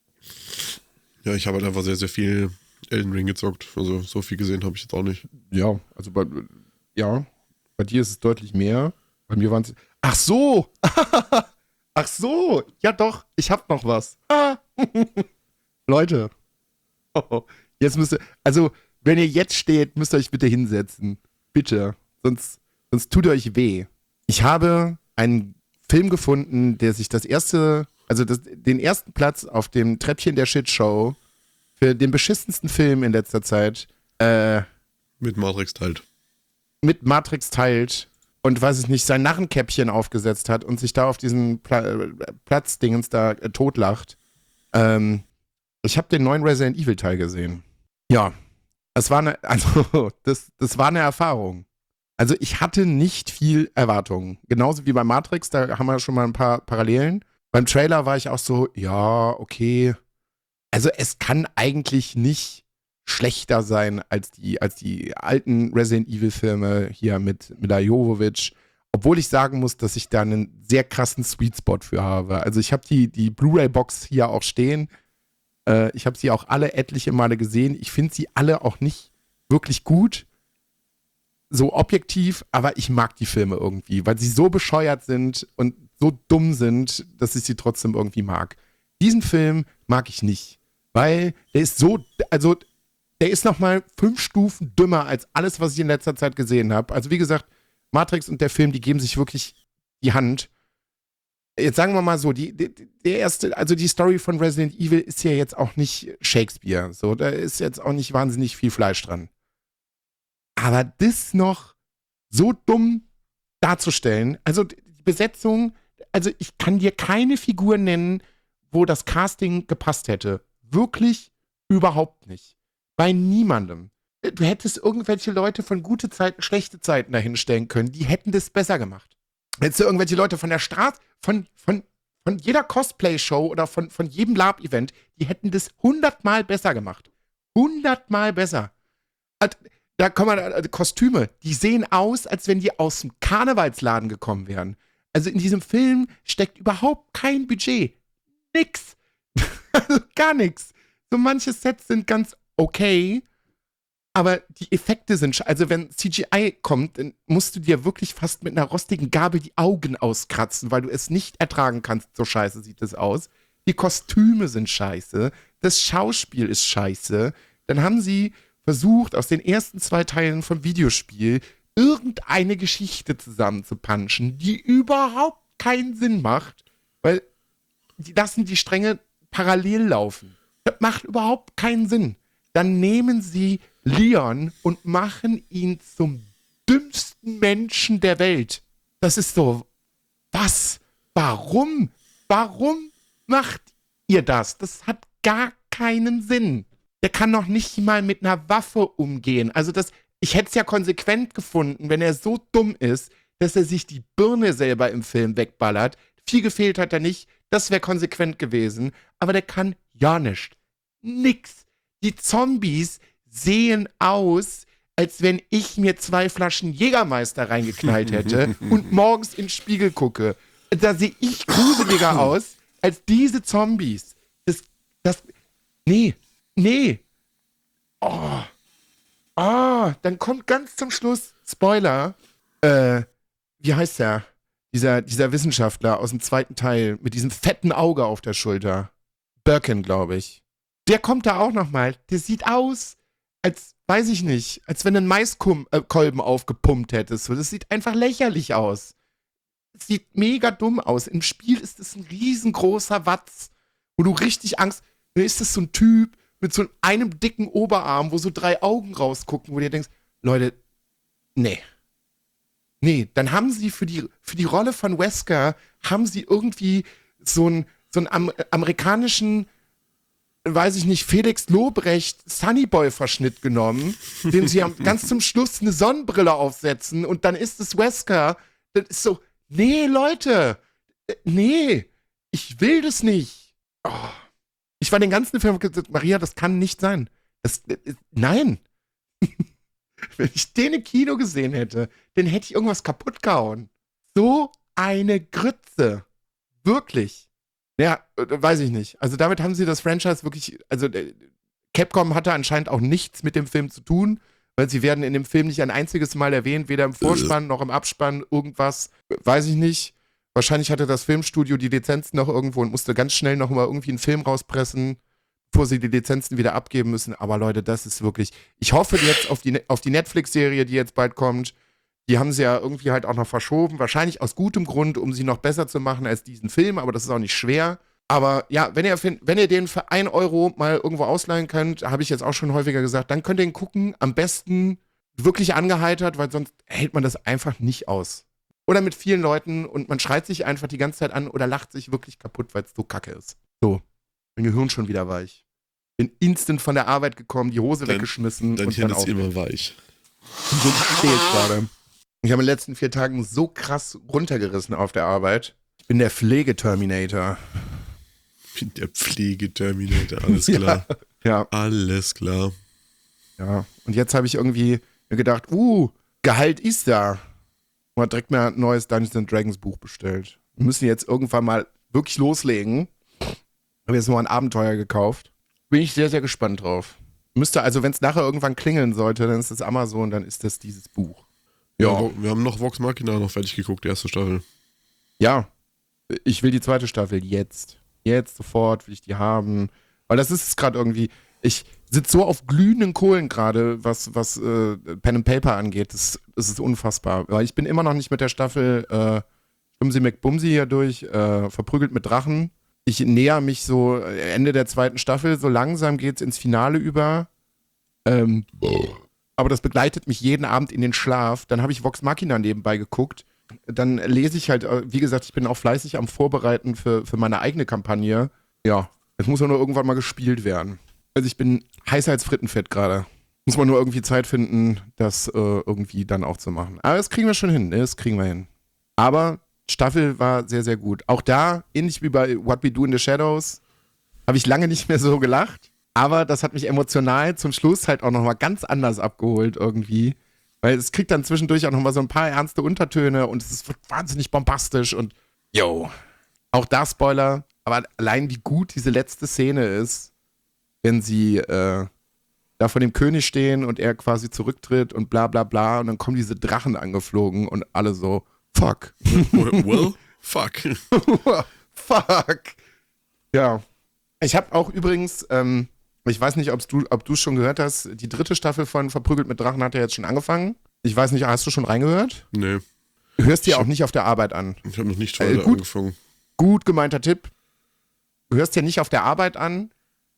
Ja, ich habe halt einfach sehr, sehr viel Elden Ring gezockt. Also so viel gesehen habe ich jetzt auch nicht. Ja, also bei, ja, bei dir ist es deutlich mehr. Bei mir waren es. Ach so! Ach so! Ja doch, ich hab noch was. Ah. Leute. Jetzt müsst ihr. Also, wenn ihr jetzt steht, müsst ihr euch bitte hinsetzen. Bitte. Sonst, sonst tut euch weh. Ich habe einen Film gefunden, der sich das erste, also das, den ersten Platz auf dem Treppchen der Shitshow für den beschissensten Film in letzter Zeit äh, Mit Matrix teilt. mit Matrix teilt und, weiß ich nicht, sein Narrenkäppchen aufgesetzt hat und sich da auf diesen Pla- Platzdingens da äh, totlacht. Ähm, ich habe den neuen Resident Evil Teil gesehen. Ja, es war eine, also, das, das war eine Erfahrung. Also ich hatte nicht viel Erwartungen. Genauso wie bei Matrix, da haben wir schon mal ein paar Parallelen. Beim Trailer war ich auch so, ja, okay. Also es kann eigentlich nicht schlechter sein als die, als die alten Resident Evil Filme hier mit Mila Jovovich. Obwohl ich sagen muss, dass ich da einen sehr krassen Sweet Spot für habe. Also ich habe die, die Blu-ray-Box hier auch stehen. Äh, ich habe sie auch alle etliche Male gesehen. Ich finde sie alle auch nicht wirklich gut. So objektiv, aber ich mag die Filme irgendwie, weil sie so bescheuert sind und so dumm sind, dass ich sie trotzdem irgendwie mag. Diesen Film mag ich nicht, weil der ist so, also der ist nochmal fünf Stufen dümmer als alles, was ich in letzter Zeit gesehen habe. Also wie gesagt, Matrix und der Film, die geben sich wirklich die Hand. Jetzt sagen wir mal so, die, die, der erste, also die Story von Resident Evil ist ja jetzt auch nicht Shakespeare. So, da ist jetzt auch nicht wahnsinnig viel Fleisch dran. Aber das noch so dumm darzustellen, also die Besetzung, also ich kann dir keine Figur nennen, wo das Casting gepasst hätte. Wirklich überhaupt nicht. Bei niemandem. Du hättest irgendwelche Leute von gute Zeiten, schlechte Zeiten dahinstellen können, die hätten das besser gemacht. Hättest du irgendwelche Leute von der Straße, von, von, von jeder Cosplay-Show oder von, von jedem Lab-Event, die hätten das hundertmal besser gemacht. Hundertmal besser. Also, da kommen also Kostüme, die sehen aus, als wenn die aus dem Karnevalsladen gekommen wären. Also in diesem Film steckt überhaupt kein Budget. Nix. Also gar nichts. So manche Sets sind ganz okay, aber die Effekte sind, sch- also wenn C G I kommt, dann musst du dir wirklich fast mit einer rostigen Gabel die Augen auskratzen, weil du es nicht ertragen kannst. So scheiße sieht es aus. Die Kostüme sind scheiße. Das Schauspiel ist scheiße. Dann haben sie versucht, aus den ersten zwei Teilen vom Videospiel irgendeine Geschichte zusammenzupanschen, die überhaupt keinen Sinn macht, weil die lassen die Stränge parallel laufen. Das macht überhaupt keinen Sinn. Dann nehmen sie Leon und machen ihn zum dümmsten Menschen der Welt. Das ist so, was? Warum? Warum macht ihr das? Das hat gar keinen Sinn. Der kann noch nicht mal mit einer Waffe umgehen. Also das, ich hätte es ja konsequent gefunden, wenn er so dumm ist, dass er sich die Birne selber im Film wegballert. Viel gefehlt hat er nicht. Das wäre konsequent gewesen. Aber der kann ja nicht. Nix. Die Zombies sehen aus, als wenn ich mir zwei Flaschen Jägermeister reingeknallt hätte und morgens in den Spiegel gucke. Da sehe ich gruseliger aus als diese Zombies. Das, das, nee. Nee. Oh. Oh, dann kommt ganz zum Schluss, Spoiler, äh, wie heißt der? Dieser, dieser Wissenschaftler aus dem zweiten Teil mit diesem fetten Auge auf der Schulter. Birkin, glaube ich. Der kommt da auch nochmal. Der sieht aus, als, weiß ich nicht, als wenn du einen Maiskolben aufgepumpt hättest. Das sieht einfach lächerlich aus. Das sieht mega dumm aus. Im Spiel ist es ein riesengroßer Watz, wo du richtig Angst, da ist das so ein Typ mit so einem dicken Oberarm, wo so drei Augen rausgucken, wo du dir denkst, Leute, nee. Nee, dann haben sie für die, für die Rolle von Wesker, haben sie irgendwie so einen, so einen am, amerikanischen, weiß ich nicht, Felix Lobrecht Sunnyboy-Verschnitt genommen, dem sie am, ganz zum Schluss eine Sonnenbrille aufsetzen und dann ist es Wesker. Das ist so, nee, Leute, nee, ich will das nicht. Oh. Ich war den ganzen Film gesagt, Maria, das kann nicht sein. Das, äh, nein. Wenn ich den im Kino gesehen hätte, dann hätte ich irgendwas kaputt gehauen. So eine Grütze. Wirklich. Ja, äh, weiß ich nicht. Also damit haben sie das Franchise wirklich, also äh, Capcom hatte anscheinend auch nichts mit dem Film zu tun, weil sie werden in dem Film nicht ein einziges Mal erwähnt, weder im Vorspann noch im Abspann, irgendwas, äh, weiß ich nicht. Wahrscheinlich hatte das Filmstudio die Lizenzen noch irgendwo und musste ganz schnell noch mal irgendwie einen Film rauspressen, bevor sie die Lizenzen wieder abgeben müssen. Aber Leute, das ist wirklich, ich hoffe jetzt auf die, auf die Netflix-Serie, die jetzt bald kommt. Die haben sie ja irgendwie halt auch noch verschoben. Wahrscheinlich aus gutem Grund, um sie noch besser zu machen als diesen Film. Aber das ist auch nicht schwer. Aber ja, wenn ihr, wenn ihr den für ein Euro mal irgendwo ausleihen könnt, habe ich jetzt auch schon häufiger gesagt, dann könnt ihr ihn gucken. Am besten wirklich angeheitert, weil sonst hält man das einfach nicht aus. Oder mit vielen Leuten und man schreit sich einfach die ganze Zeit an oder lacht sich wirklich kaputt, weil es so kacke ist. So, mein Gehirn schon wieder weich. Bin instant von der Arbeit gekommen, die Hose Dein, weggeschmissen. Dein und Hirn dann ist auch. immer weich. So steht gerade. Ich habe in den letzten vier Tagen so krass runtergerissen auf der Arbeit. Ich bin der Pflegeterminator. Ich bin der Pflegeterminator, alles klar. Ja. Alles klar. Ja. Und jetzt habe ich irgendwie mir gedacht, uh, Gehalt ist da. Und habe direkt mir ein neues Dungeons and Dragons Buch bestellt. Wir müssen jetzt irgendwann mal wirklich loslegen. Habe jetzt nur ein Abenteuer gekauft. Bin ich sehr, sehr gespannt drauf. Müsste, also wenn es nachher irgendwann klingeln sollte, dann ist das Amazon, dann ist das dieses Buch. Ja, ja, wir haben noch Vox Machina noch fertig geguckt, die erste Staffel. Ja, ich will die zweite Staffel jetzt. Jetzt, sofort will ich die haben. Weil das ist es gerade irgendwie, ich sitze so auf glühenden Kohlen gerade, was, was äh, Pen and Paper angeht. Das, das ist unfassbar. Weil ich bin immer noch nicht mit der Staffel äh, Schumsi McBumsi hier durch, äh, verprügelt mit Drachen. Ich näher mich so Ende der zweiten Staffel, so langsam geht's ins Finale über. Ähm, aber das begleitet mich jeden Abend in den Schlaf. Dann habe ich Vox Machina nebenbei geguckt. Dann lese ich halt, wie gesagt, ich bin auch fleißig am Vorbereiten für, für meine eigene Kampagne. Ja, es muss ja nur irgendwann mal gespielt werden. Also ich bin heißer als Frittenfett gerade. Muss man nur irgendwie Zeit finden, das äh, irgendwie dann auch zu machen. Aber das kriegen wir schon hin, das kriegen wir hin. Aber Staffel war sehr, sehr gut. Auch da, ähnlich wie bei What We Do in the Shadows, habe ich lange nicht mehr so gelacht. Aber das hat mich emotional zum Schluss halt auch nochmal ganz anders abgeholt irgendwie. Weil es kriegt dann zwischendurch auch nochmal so ein paar ernste Untertöne und es ist wahnsinnig bombastisch und yo. Auch da Spoiler, aber allein wie gut diese letzte Szene ist, wenn sie äh, da vor dem König stehen und er quasi zurücktritt und bla bla bla und dann kommen diese Drachen angeflogen und alle so, fuck. Well, fuck. Fuck. Ja. Ich habe auch übrigens, ähm, ich weiß nicht, ob du ob du schon gehört hast, die dritte Staffel von Verprügelt mit Drachen hat ja jetzt schon angefangen. Ich weiß nicht, hast du schon reingehört? Nee. Du hörst dir Ich auch hab- nicht auf der Arbeit an. Ich habe noch nicht Äh, weiter gut. angefangen. Gut gemeinter Tipp. Du hörst dir nicht auf der Arbeit an,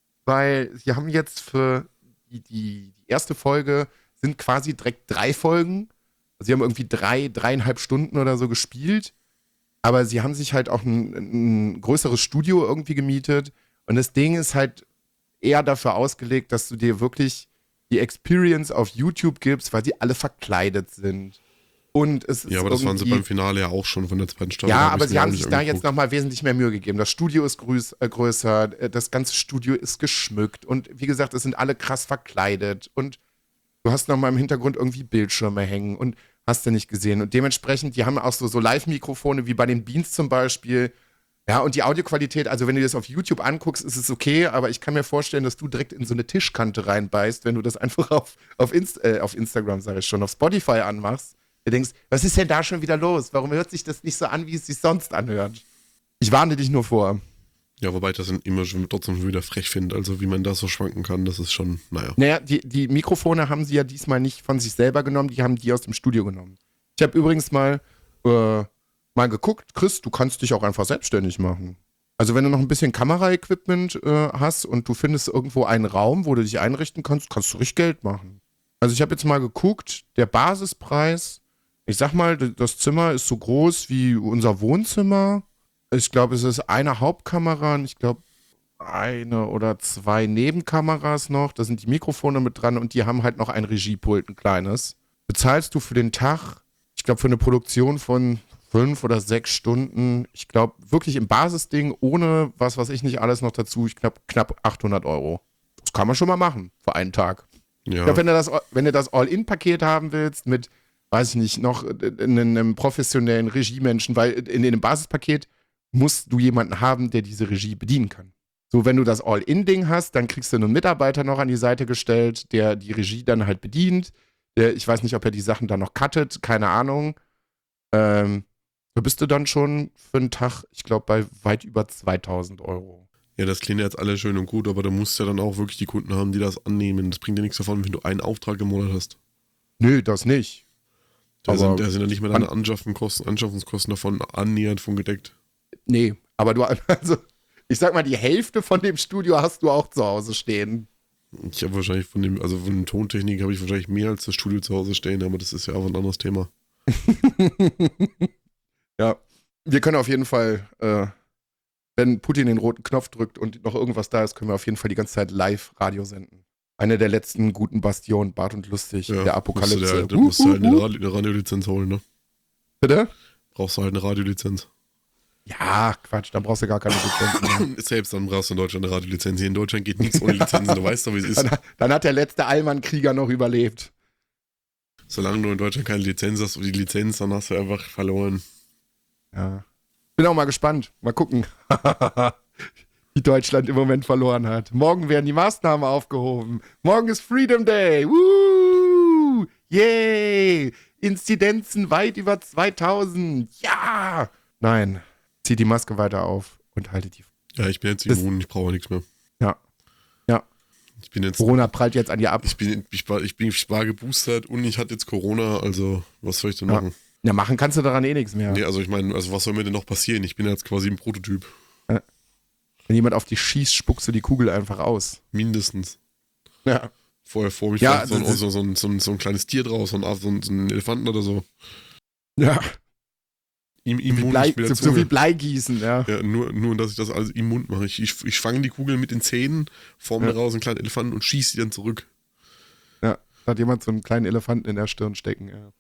weil sie haben jetzt für die, die, die erste Folge sind quasi direkt drei Folgen. Sie haben irgendwie drei, dreieinhalb Stunden oder so gespielt. Aber sie haben sich halt auch ein, ein größeres Studio irgendwie gemietet. Und das Ding ist halt eher dafür ausgelegt, dass du dir wirklich die Experience auf YouTube gibst, weil sie alle verkleidet sind. Und es ist Ja, aber das waren sie irgendwie- beim Finale ja auch schon von der zweiten Staffel. ja, Da hab aber ich's sie mir auch haben nicht sich da jetzt angeguckt. nochmal wesentlich mehr Mühe gegeben. Das Studio ist grüß, äh, größer, äh, das ganze Studio ist geschmückt und wie gesagt, es sind alle krass verkleidet und du hast nochmal im Hintergrund irgendwie Bildschirme hängen und hast du nicht gesehen. Und dementsprechend, die haben auch so, so Live-Mikrofone wie bei den Beans zum Beispiel. Ja, und die Audioqualität, also wenn du das auf YouTube anguckst, ist es okay, aber ich kann mir vorstellen, dass du direkt in so eine Tischkante reinbeißt, wenn du das einfach auf, auf, Inst äh, auf Instagram, sage ich schon, auf Spotify anmachst. Du denkst, was ist denn da schon wieder los? Warum hört sich das nicht so an, wie es sich sonst anhört? Ich warne dich nur vor. Ja, wobei ich das dann immer schon trotzdem schon wieder frech finde. Also wie man da so schwanken kann, das ist schon, naja. Naja, die, die Mikrofone haben sie ja diesmal nicht von sich selber genommen, die haben die aus dem Studio genommen. Ich habe übrigens mal, äh, mal geguckt, Chris, du kannst dich auch einfach selbstständig machen. Also wenn du noch ein bisschen Kameraequipment äh, hast und du findest irgendwo einen Raum, wo du dich einrichten kannst, kannst du richtig Geld machen. Also ich habe jetzt mal geguckt, der Basispreis, ich sag mal, das Zimmer ist so groß wie unser Wohnzimmer. Ich glaube, es ist eine Hauptkamera und ich glaube eine oder zwei Nebenkameras noch. Da sind die Mikrofone mit dran und die haben halt noch ein Regiepult, ein kleines. Bezahlst du für den Tag, ich glaube, für eine Produktion von fünf oder sechs Stunden, ich glaube, wirklich im Basisding, ohne was weiß ich nicht alles noch dazu, ich glaube, knapp achthundert Euro. Das kann man schon mal machen für einen Tag. Ja, Ich glaube, wenn du das, wenn du das All-In-Paket haben willst, mit, weiß ich nicht, noch einem, einem professionellen Regiemenschen, weil in dem Basispaket musst du jemanden haben, der diese Regie bedienen kann. So, wenn du das All-In-Ding hast, dann kriegst du einen Mitarbeiter noch an die Seite gestellt, der die Regie dann halt bedient. Der, ich weiß nicht, ob er die Sachen dann noch cuttet, keine Ahnung. Ähm, da bist du dann schon für einen Tag, ich glaube, bei weit über zweitausend Euro. ja, das klingt jetzt alles schön und gut, aber du musst ja dann auch wirklich die Kunden haben, die das annehmen. Das bringt dir nichts davon, wenn du einen Auftrag im Monat hast. Nö, das nicht. Da Aber sind, da sind ja nicht mehr deine Anschaffungskosten, Anschaffungskosten davon annähernd von gedeckt. Nee, aber du, also, ich sag mal, die Hälfte von dem Studio hast du auch zu Hause stehen. Ich habe wahrscheinlich von dem, also von den Tontechniken habe ich wahrscheinlich mehr als das Studio zu Hause stehen, aber das ist ja auch ein anderes Thema. Ja, wir können auf jeden Fall, äh, wenn Putin den roten Knopf drückt und noch irgendwas da ist, können wir auf jeden Fall die ganze Zeit live Radio senden. Eine der letzten guten Bastionen, Bart und Lustig, Ja, der Apokalypse. musst du, da musst du halt eine, Radio, eine Radiolizenz holen, ne? Bitte? Brauchst du halt eine Radiolizenz. Ja, Quatsch, dann brauchst du gar keine Lizenzen mehr. Selbst dann brauchst du in Deutschland eine Radiolizenz. Hier in Deutschland geht nichts ohne Lizenzen, du weißt doch, wie es ist. Dann, dann hat der letzte Allmann-Krieger noch überlebt. Solange du in Deutschland keine Lizenz hast und die Lizenz, dann hast du einfach verloren. Ja. Bin auch mal gespannt. Mal gucken, wie Deutschland im Moment verloren hat. Morgen werden die Maßnahmen aufgehoben. Morgen ist Freedom Day. Woo! Yay! Inzidenzen weit über zweitausend. Ja! Nein. Zieht die Maske weiter auf und haltet die. Ja, ich bin jetzt Das- immun, ich brauche nichts mehr. Ja. Ja. Ich bin jetzt, Corona prallt jetzt an dir ab. ich bin, ich war, ich bin, ich war geboostert und ich hatte jetzt Corona, also was soll ich denn Ja. machen? Ja, machen kannst du daran eh nichts mehr. Nee, also ich meine, also was soll mir denn noch passieren? Ich bin jetzt quasi ein Prototyp. Wenn jemand auf dich schießt, spuckst du die Kugel einfach aus. Mindestens. Ja. Vorher vor mich Ja, so, ein, das ist- so, so, ein, so, ein, so ein kleines Tier draus, so ein, so ein, so ein Elefanten oder so. Ja. Im, Wie im Mund Blei, nicht mit der so, so wie Zunge. Bleigießen, ja. Ja, nur, nur, dass ich das alles im Mund mache. Ich, ich, ich fange die Kugel mit den Zähnen, forme Ja. daraus einen kleinen Elefanten und schieße die dann zurück. Ja, da hat jemand so einen kleinen Elefanten in der Stirn stecken. Ja.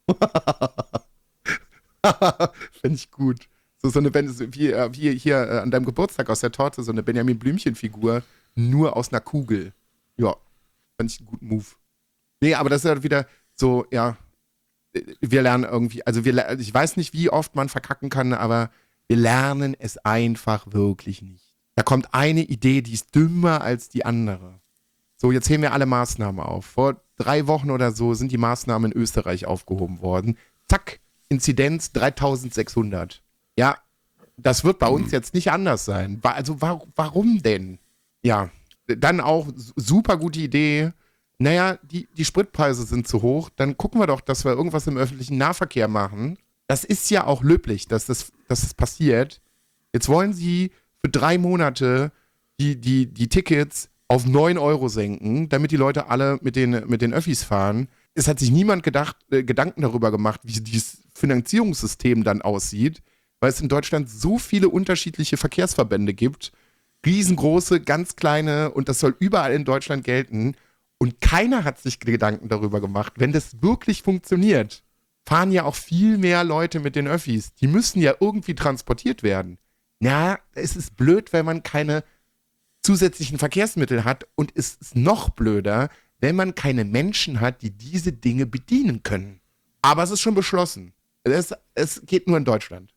Fände ich gut. So, so eine, Ben- so wie, äh, wie hier äh, an deinem Geburtstag aus der Torte, so eine Benjamin Blümchen-Figur, nur aus einer Kugel. Ja, fand ich einen guten Move. Nee, aber das ist ja wieder so, ja, äh, wir lernen irgendwie, also wir, ler- ich weiß nicht, wie oft man verkacken kann, aber wir lernen es einfach wirklich nicht. Da kommt eine Idee, die ist dümmer als die andere. So, jetzt heben wir alle Maßnahmen auf. Vor drei Wochen oder so sind die Maßnahmen in Österreich aufgehoben worden. Zack, Inzidenz dreitausendsechshundert. Ja, das wird bei uns jetzt nicht anders sein. Wa- Also wa- warum denn? Ja, dann auch s- super gute Idee. Naja, die, die Spritpreise sind zu hoch. Dann gucken wir doch, dass wir irgendwas im öffentlichen Nahverkehr machen. Das ist ja auch löblich, dass das, dass das passiert. Jetzt wollen sie für drei Monate die, die, die Tickets auf neun Euro senken, damit die Leute alle mit den, mit den Öffis fahren. Es hat sich niemand gedacht, äh, Gedanken darüber gemacht, wie dieses Finanzierungssystem dann aussieht, weil es in Deutschland so viele unterschiedliche Verkehrsverbände gibt. Riesengroße, ganz kleine, und das soll überall in Deutschland gelten. Und keiner hat sich Gedanken darüber gemacht, wenn das wirklich funktioniert, fahren ja auch viel mehr Leute mit den Öffis. Die müssen ja irgendwie transportiert werden. Ja, es ist blöd, wenn man keine zusätzlichen Verkehrsmittel hat, und es ist noch blöder, wenn man keine Menschen hat, die diese Dinge bedienen können. Aber es ist schon beschlossen. Es, es geht nur in Deutschland.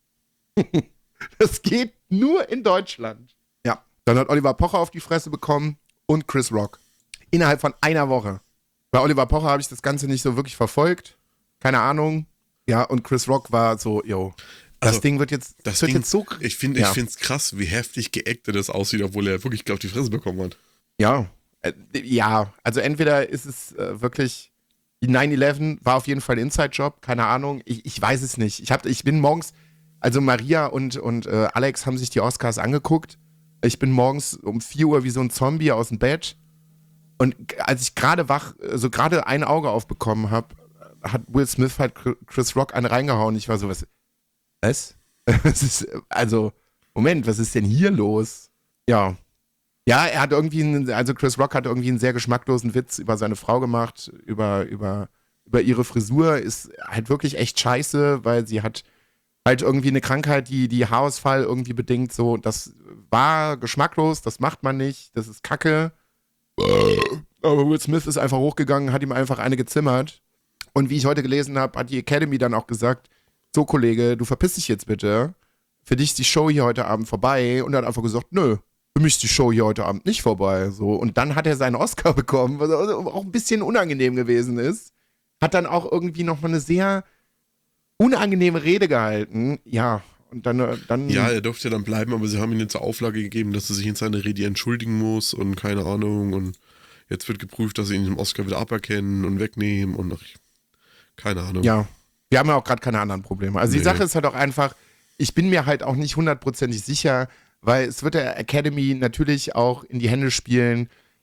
Es geht nur in Deutschland. Ja, dann hat Oliver Pocher auf die Fresse bekommen und Chris Rock. Innerhalb von einer Woche. Bei Oliver Pocher habe ich das Ganze nicht so wirklich verfolgt. Keine Ahnung. Ja, und Chris Rock war so, yo, das Also, Ding wird jetzt, Das wird Ding, jetzt so. ich finde Ja. ich finde es krass, wie heftig geactet das aussieht, obwohl er wirklich, glaube ich, die Fresse bekommen hat. Ja, äh, ja, also entweder ist es äh, wirklich, die nine eleven war auf jeden Fall ein Inside-Job, keine Ahnung, ich, ich weiß es nicht. Ich, hab, ich bin morgens, also Maria und, und äh, Alex haben sich die Oscars angeguckt. Ich bin morgens um vier Uhr wie so ein Zombie aus dem Bett, und g- als ich gerade wach, also gerade ein Auge aufbekommen habe, hat Will Smith halt Chr- Chris Rock eine reingehauen. Ich war so, was? Was? Was ist, also, Moment, was ist denn hier los? Ja. Ja, er hat irgendwie, einen, also Chris Rock hat irgendwie einen sehr geschmacklosen Witz über seine Frau gemacht, über, über, über ihre Frisur, ist halt wirklich echt scheiße, weil sie hat halt irgendwie eine Krankheit, die, die Haarausfall irgendwie bedingt, so, das war geschmacklos, das macht man nicht, das ist Kacke. Aber Will Smith ist einfach hochgegangen, hat ihm einfach eine gezimmert. Und wie ich heute gelesen habe, hat die Academy dann auch gesagt, so Kollege, du verpiss dich jetzt bitte. Für dich ist die Show hier heute Abend vorbei. Und er hat einfach gesagt, nö, für mich ist die Show hier heute Abend nicht vorbei. So. Und dann hat er seinen Oscar bekommen, was auch ein bisschen unangenehm gewesen ist. Hat dann auch irgendwie nochmal eine sehr unangenehme Rede gehalten. Ja, und dann... äh, dann Ja, er durfte dann bleiben, aber sie haben ihm jetzt zur Auflage gegeben, dass er sich in seiner Rede entschuldigen muss und keine Ahnung. Und jetzt wird geprüft, dass sie ihn im Oscar wieder aberkennen und wegnehmen und ach, keine Ahnung. Ja, wir haben ja auch gerade keine anderen Probleme. Also die Nee. Sache ist halt auch einfach, ich bin mir halt auch nicht hundertprozentig sicher, weil es wird der Academy natürlich auch in die Hände spielen,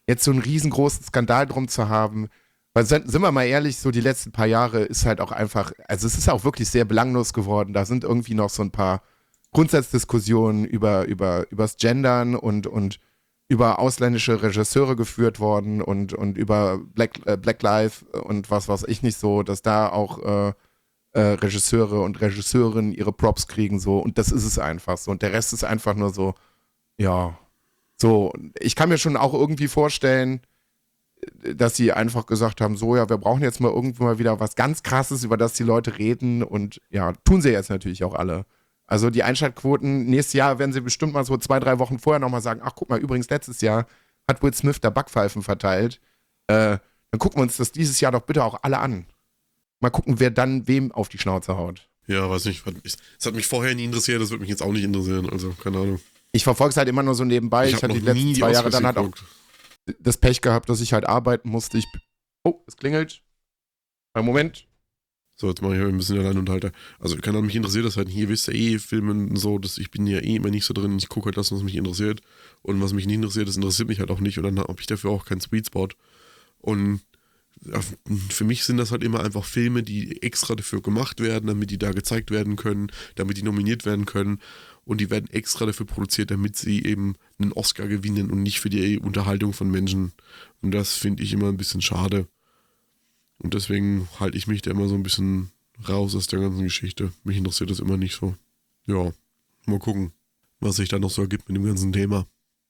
jetzt so einen riesengroßen Skandal drum zu haben, weil sind, sind wir mal ehrlich, so die letzten paar Jahre ist halt auch einfach, also es ist auch wirklich sehr belanglos geworden. Da sind irgendwie noch so ein paar Grundsatzdiskussionen über, über, übers Gendern und, und über ausländische Regisseure geführt worden und, und über Black, äh, Black Lives und was weiß ich nicht so, dass da auch äh, äh, Regisseure und Regisseurinnen ihre Props kriegen so und das ist es einfach so und der Rest ist einfach nur so, ja, so, ich kann mir schon auch irgendwie vorstellen, dass sie einfach gesagt haben, so ja, wir brauchen jetzt mal irgendwo mal wieder was ganz Krasses, über das die Leute reden und ja, tun sie jetzt natürlich auch alle. Also die Einschaltquoten, nächstes Jahr werden sie bestimmt mal so zwei, drei Wochen vorher nochmal sagen, ach guck mal, übrigens letztes Jahr hat Will Smith da Backpfeifen verteilt. Äh, dann gucken wir uns das dieses Jahr doch bitte auch alle an. Mal gucken, wer dann wem auf die Schnauze haut. Ja, weiß nicht. Es hat mich vorher nie interessiert, das wird mich jetzt auch nicht interessieren. Also, keine Ahnung. Ich verfolge es halt immer nur so nebenbei. Ich, ich hatte die letzten zwei Jahre dann halt auch das Pech gehabt, dass ich halt arbeiten musste. Ich, oh, es klingelt. Einen Moment. So, jetzt mache ich ein bisschen allein Unterhalter. Also, keine Ahnung, mich interessiert das halt. Hier wisst ihr eh, Filmen so, dass ich bin ja eh immer nicht so drin. Ich gucke halt das, was mich interessiert. Und was mich nicht interessiert, das interessiert mich halt auch nicht. Und dann habe ich dafür auch keinen Sweet Spot. Und ja, für mich sind das halt immer einfach Filme, die extra dafür gemacht werden, damit die da gezeigt werden können, damit die nominiert werden können. Und die werden extra dafür produziert, damit sie eben einen Oscar gewinnen und nicht für die Unterhaltung von Menschen. Und das finde ich immer ein bisschen schade. Und deswegen halte ich mich da immer so ein bisschen raus aus der ganzen Geschichte. Mich interessiert das immer nicht so. Ja, mal gucken, was sich da noch so ergibt mit dem ganzen Thema.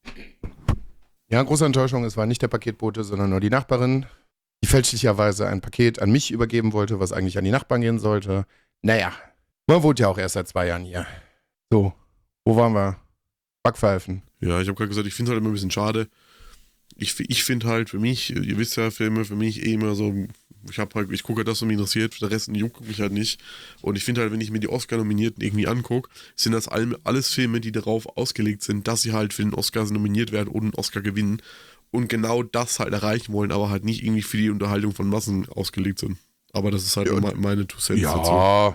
Ja, große Enttäuschung, es war nicht der Paketbote, sondern nur die Nachbarin, die fälschlicherweise ein Paket an mich übergeben wollte, was eigentlich an die Nachbarn gehen sollte. Naja, man wohnt ja auch erst seit zwei Jahren hier. So, wo waren wir? Backpfeifen. Ja, ich habe gerade gesagt, ich finde es halt immer ein bisschen schade. Ich, ich finde halt für mich, ihr wisst ja, Filme für mich eh immer so, ich habe halt, ich gucke halt das, was mich interessiert, der Rest juckt mich halt nicht. Und ich finde halt, wenn ich mir die Oscar-Nominierten irgendwie angucke, sind das alles Filme, die darauf ausgelegt sind, dass sie halt für den Oscar nominiert werden und einen Oscar gewinnen. Und genau das halt erreichen wollen, aber halt nicht irgendwie für die Unterhaltung von Massen ausgelegt sind. Aber das ist halt ja, meine Two Cents ja, dazu.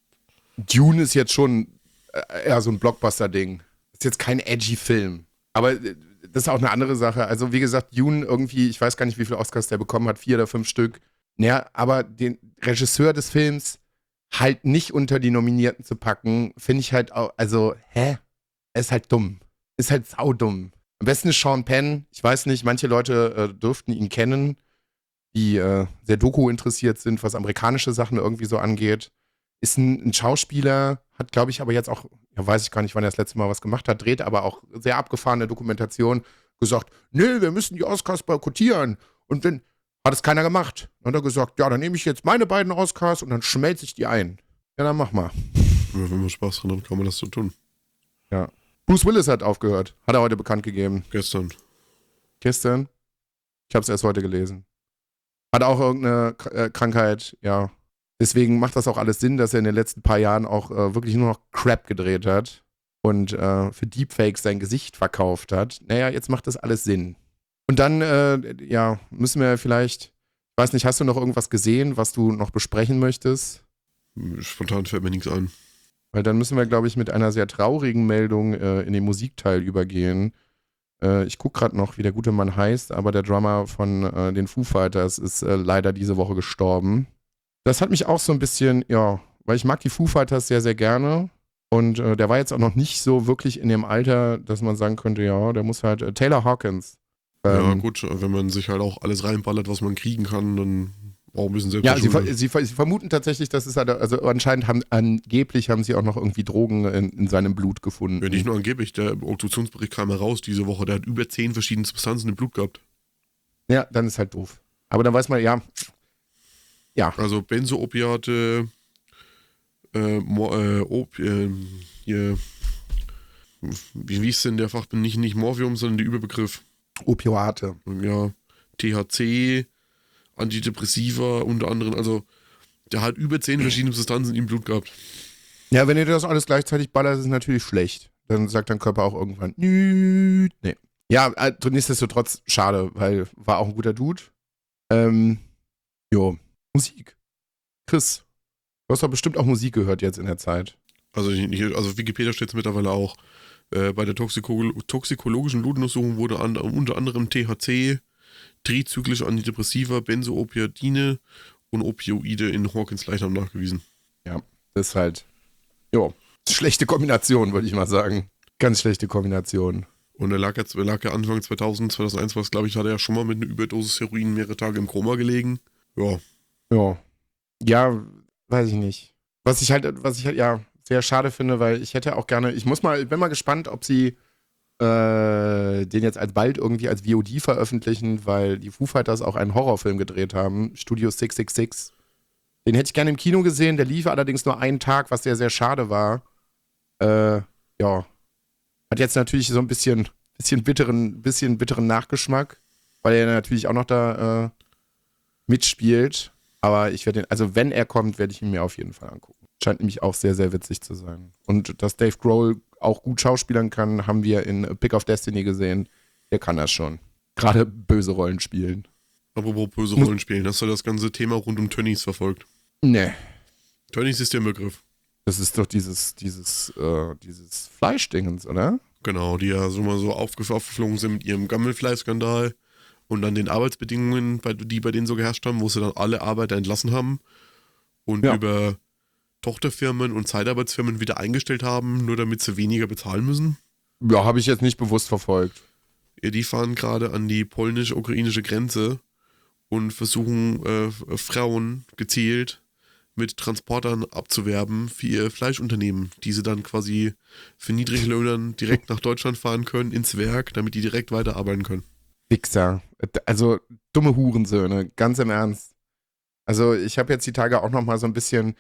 Dune ist jetzt schon eher so ein Blockbuster-Ding. Ist jetzt kein edgy Film. Aber das ist auch eine andere Sache. Also wie gesagt, Dune irgendwie, ich weiß gar nicht, wie viele Oscars der bekommen hat, vier oder fünf Stück. Naja, aber den Regisseur des Films halt nicht unter die Nominierten zu packen, finde ich halt auch, also, hä? Er ist halt dumm. Ist halt saudumm. Am besten ist Sean Penn. Ich weiß nicht, manche Leute äh, dürften ihn kennen, die äh, sehr Doku interessiert sind, was amerikanische Sachen irgendwie so angeht. Ist ein, ein Schauspieler, hat, glaube ich, aber jetzt auch, ja, weiß ich gar nicht, wann er das letzte Mal was gemacht hat, dreht aber auch sehr abgefahrene Dokumentation, gesagt, nee, wir müssen die Oscars boykottieren. Und dann hat es keiner gemacht. Dann hat er gesagt, ja, dann nehme ich jetzt meine beiden Oscars und dann schmelze ich die ein. Ja, dann mach mal. Ja, wenn man Spaß dran hat, kann man das so tun. Ja. Bruce Willis hat aufgehört. Hat er heute bekannt gegeben. Gestern. Gestern? Ich habe es erst heute gelesen. Hat auch irgendeine äh, Krankheit, ja. Deswegen macht das auch alles Sinn, dass er in den letzten paar Jahren auch äh, wirklich nur noch Crap gedreht hat und äh, für Deepfakes sein Gesicht verkauft hat. Naja, jetzt macht das alles Sinn. Und dann, äh, ja, müssen wir vielleicht, ich weiß nicht, hast du noch irgendwas gesehen, was du noch besprechen möchtest? Spontan fällt mir nichts ein. Weil dann müssen wir, glaube ich, mit einer sehr traurigen Meldung äh, in den Musikteil übergehen. Äh, ich gucke gerade noch, wie der gute Mann heißt, aber der Drummer von äh, den Foo Fighters ist äh, leider diese Woche gestorben. Das hat mich auch so ein bisschen, ja, weil ich mag die Foo Fighters sehr, sehr gerne. Und äh, der war jetzt auch noch nicht so wirklich in dem Alter, dass man sagen könnte, ja, der muss halt, äh, Taylor Hawkins. Ähm, ja, gut, wenn man sich halt auch alles reinballert, was man kriegen kann, dann auch ein bisschen selbst. Ja, sie, sie, sie vermuten tatsächlich, dass es halt, also anscheinend haben, angeblich haben sie auch noch irgendwie Drogen in, in seinem Blut gefunden. Ja, nicht nur angeblich, der Obduktionsbericht kam heraus diese Woche, der hat über zehn verschiedene Substanzen im Blut gehabt. Ja, dann ist halt doof. Aber dann weiß man, ja, ja. Also Benzo-Opiate, äh, Mo, äh, Op, äh, hier, wie, wie ist denn der Fachbegriff? Nicht, nicht Morphium, sondern der Überbegriff. Opioate. Ja, T H C, Antidepressiva unter anderem, also der hat über zehn verschiedene Substanzen im Blut gehabt. Ja, wenn ihr das alles gleichzeitig ballert, ist es natürlich schlecht. Dann sagt dein Körper auch irgendwann, nü, nee. Ja, also nichtsdestotrotz schade, weil war auch ein guter Dude. Ähm, jo, Musik. Chris, du hast doch bestimmt auch Musik gehört jetzt in der Zeit. Also, also Wikipedia steht es mittlerweile auch. Äh, bei der Toxiko- toxikologischen Blutuntersuchung wurde an, unter anderem T H C, trizyklische Antidepressiva, Benzodiazepine und Opioide in Hawkins Leichnam nachgewiesen. Ja, das ist halt, jo, schlechte Kombination, würde ich mal sagen. Ganz schlechte Kombination. Und er lag ja, er lag ja Anfang zweitausend, zweitausendeins war es, glaube ich, hat er ja schon mal mit einer Überdosis Heroin mehrere Tage im Koma gelegen. Ja. Ja. Ja, weiß ich nicht. Was ich halt, was ich halt, ja, sehr schade finde, weil ich hätte auch gerne, ich muss mal, bin mal gespannt, ob sie äh, den jetzt als bald irgendwie als V O D veröffentlichen, weil die Foo Fighters auch einen Horrorfilm gedreht haben, Studio sechs sechs sechs. Den hätte ich gerne im Kino gesehen, der lief allerdings nur einen Tag, was sehr, sehr schade war. Äh, ja. Hat jetzt natürlich so ein bisschen, bisschen, bitteren, bisschen bitteren Nachgeschmack, weil er natürlich auch noch da äh, mitspielt. Aber ich werde den, also wenn er kommt, werde ich ihn mir auf jeden Fall angucken. Scheint nämlich auch sehr, sehr witzig zu sein. Und dass Dave Grohl auch gut schauspielern kann, haben wir in Pick of Destiny gesehen. Der kann das schon. Gerade böse Rollen spielen. Apropos böse Rollen spielen, hast du das ganze Thema rund um Tönnies verfolgt? Nee. Tönnies ist der Begriff. Das ist doch dieses, dieses, äh, dieses Fleischdingens, oder? Genau, die ja so mal so aufgef- aufgeflogen sind mit ihrem Gammelfleischskandal und dann den Arbeitsbedingungen, bei- die bei denen so geherrscht haben, wo sie dann alle Arbeiter entlassen haben und Ja. über Tochterfirmen und Zeitarbeitsfirmen wieder eingestellt haben, nur damit sie weniger bezahlen müssen. Ja, habe ich jetzt nicht bewusst verfolgt. Ja, die fahren gerade an die polnisch-ukrainische Grenze und versuchen äh, Frauen gezielt mit Transportern abzuwerben für ihr Fleischunternehmen, die sie dann quasi für Niedriglöhnern direkt nach Deutschland fahren können, ins Werk, damit die direkt weiterarbeiten können. Wichser. Also dumme Hurensöhne, ganz im Ernst. Also ich habe jetzt die Tage auch noch mal so ein bisschen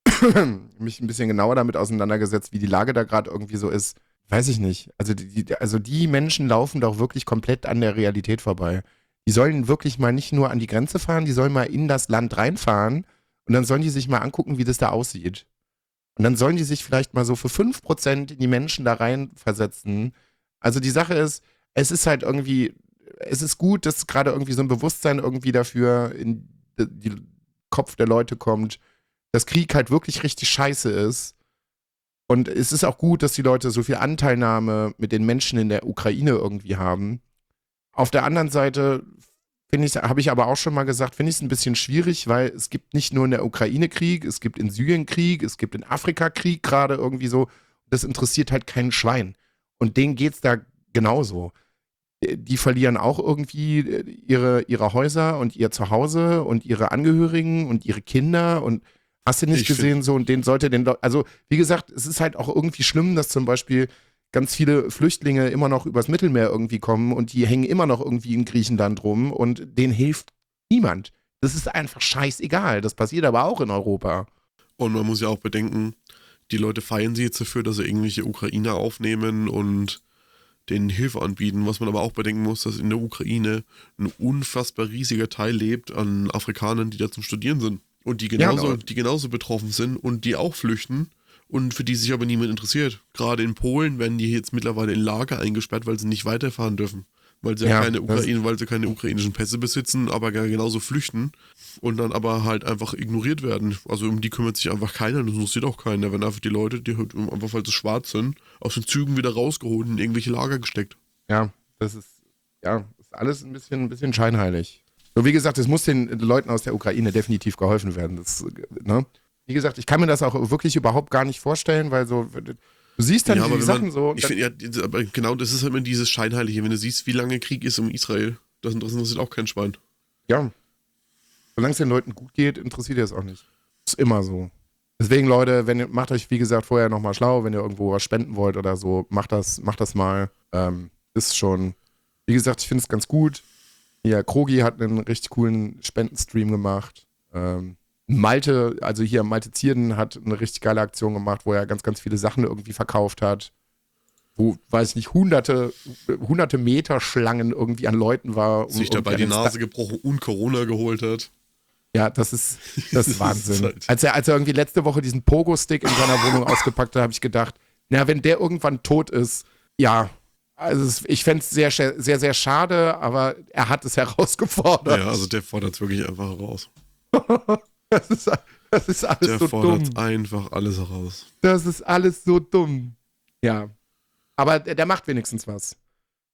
mich ein bisschen genauer damit auseinandergesetzt, wie die Lage da gerade irgendwie so ist. Weiß ich nicht. Also die, die- also die Menschen laufen doch wirklich komplett an der Realität vorbei. Die sollen wirklich mal nicht nur an die Grenze fahren, die sollen mal in das Land reinfahren und dann sollen die sich mal angucken, wie das da aussieht. Und dann sollen die sich vielleicht mal so für fünf Prozent in die Menschen da reinversetzen. Also die Sache ist, es ist halt irgendwie, es ist gut, dass gerade irgendwie so ein Bewusstsein irgendwie dafür in den Kopf der Leute kommt, dass Krieg halt wirklich richtig scheiße ist. Und es ist auch gut, dass die Leute so viel Anteilnahme mit den Menschen in der Ukraine irgendwie haben. Auf der anderen Seite finde ich, habe ich aber auch schon mal gesagt, finde ich es ein bisschen schwierig, weil es gibt nicht nur in der Ukraine Krieg, es gibt in Syrien Krieg, es gibt in Afrika Krieg gerade irgendwie so. Das interessiert halt kein Schwein. Und denen geht's da genauso. Die verlieren auch irgendwie ihre, ihre Häuser und ihr Zuhause und ihre Angehörigen und ihre Kinder und hast du nicht Ich gesehen, so, und den sollte den, also wie gesagt, es ist halt auch irgendwie schlimm, dass zum Beispiel ganz viele Flüchtlinge immer noch übers Mittelmeer irgendwie kommen und die hängen immer noch irgendwie in Griechenland rum und denen hilft niemand. Das ist einfach scheißegal. Das passiert aber auch in Europa. Und man muss ja auch bedenken, die Leute feiern sie jetzt dafür, dass sie irgendwelche Ukrainer aufnehmen und denen Hilfe anbieten. Was man aber auch bedenken muss, dass in der Ukraine ein unfassbar riesiger Teil lebt an Afrikanern, die da zum Studieren sind. Und die genauso, Ja, die genauso betroffen sind und die auch flüchten und für die sich aber niemand interessiert. Gerade in Polen werden die jetzt mittlerweile in Lager eingesperrt, weil sie nicht weiterfahren dürfen. Weil sie ja, Ja, keine das- Ukraine, weil sie keine ukrainischen Pässe besitzen, aber gar genauso flüchten und dann aber halt einfach ignoriert werden. Also um die kümmert sich einfach keiner, das interessiert auch keiner. Wenn einfach die Leute, die halt einfach, weil sie schwarz sind, aus den Zügen wieder rausgeholt und in irgendwelche Lager gesteckt. Ja, das ist, ja, ist alles ein bisschen, ein bisschen scheinheilig. So, wie gesagt, es muss den Leuten aus der Ukraine definitiv geholfen werden. Das, ne? Wie gesagt, ich kann mir das auch wirklich überhaupt gar nicht vorstellen, weil so, du siehst dann Ja, die aber wenn Sachen man, so. und ich dann- finde, ja, aber genau das ist halt immer dieses Scheinheilige. Wenn du siehst, wie lange Krieg ist um Israel, das interessiert auch kein Schwein. Ja. Solange es den Leuten gut geht, interessiert ihr es auch nicht. Ist immer so. Deswegen, Leute, wenn ihr, macht euch, wie gesagt, vorher nochmal schlau, wenn ihr irgendwo was spenden wollt oder so, macht das, macht das mal. Ähm, ist schon, wie gesagt, ich finde es ganz gut. Ja, Krogi hat einen richtig coolen Spendenstream gemacht. Ähm, Malte, also hier Malte Zierden hat eine richtig geile Aktion gemacht, wo er ganz, ganz viele Sachen irgendwie verkauft hat. Wo, weiß ich nicht, hunderte, hunderte Meter Schlangen irgendwie an Leuten war. um Sich dabei irgendwie die an den Nase gebrochen und Corona geholt hat. Ja, das ist, das ist Das Wahnsinn. ist halt- Als er, als er irgendwie letzte Woche diesen Pogo-Stick in seiner Wohnung ausgepackt hat, habe ich gedacht, na, wenn der irgendwann tot ist, ja, also es, ich fände es sehr, sehr, sehr schade, aber er hat es herausgefordert. Ja, also der fordert es wirklich einfach heraus. Das ist, das ist alles Der so fordert dumm. einfach alles heraus. Das ist alles so dumm. Ja. Aber der, der macht wenigstens was.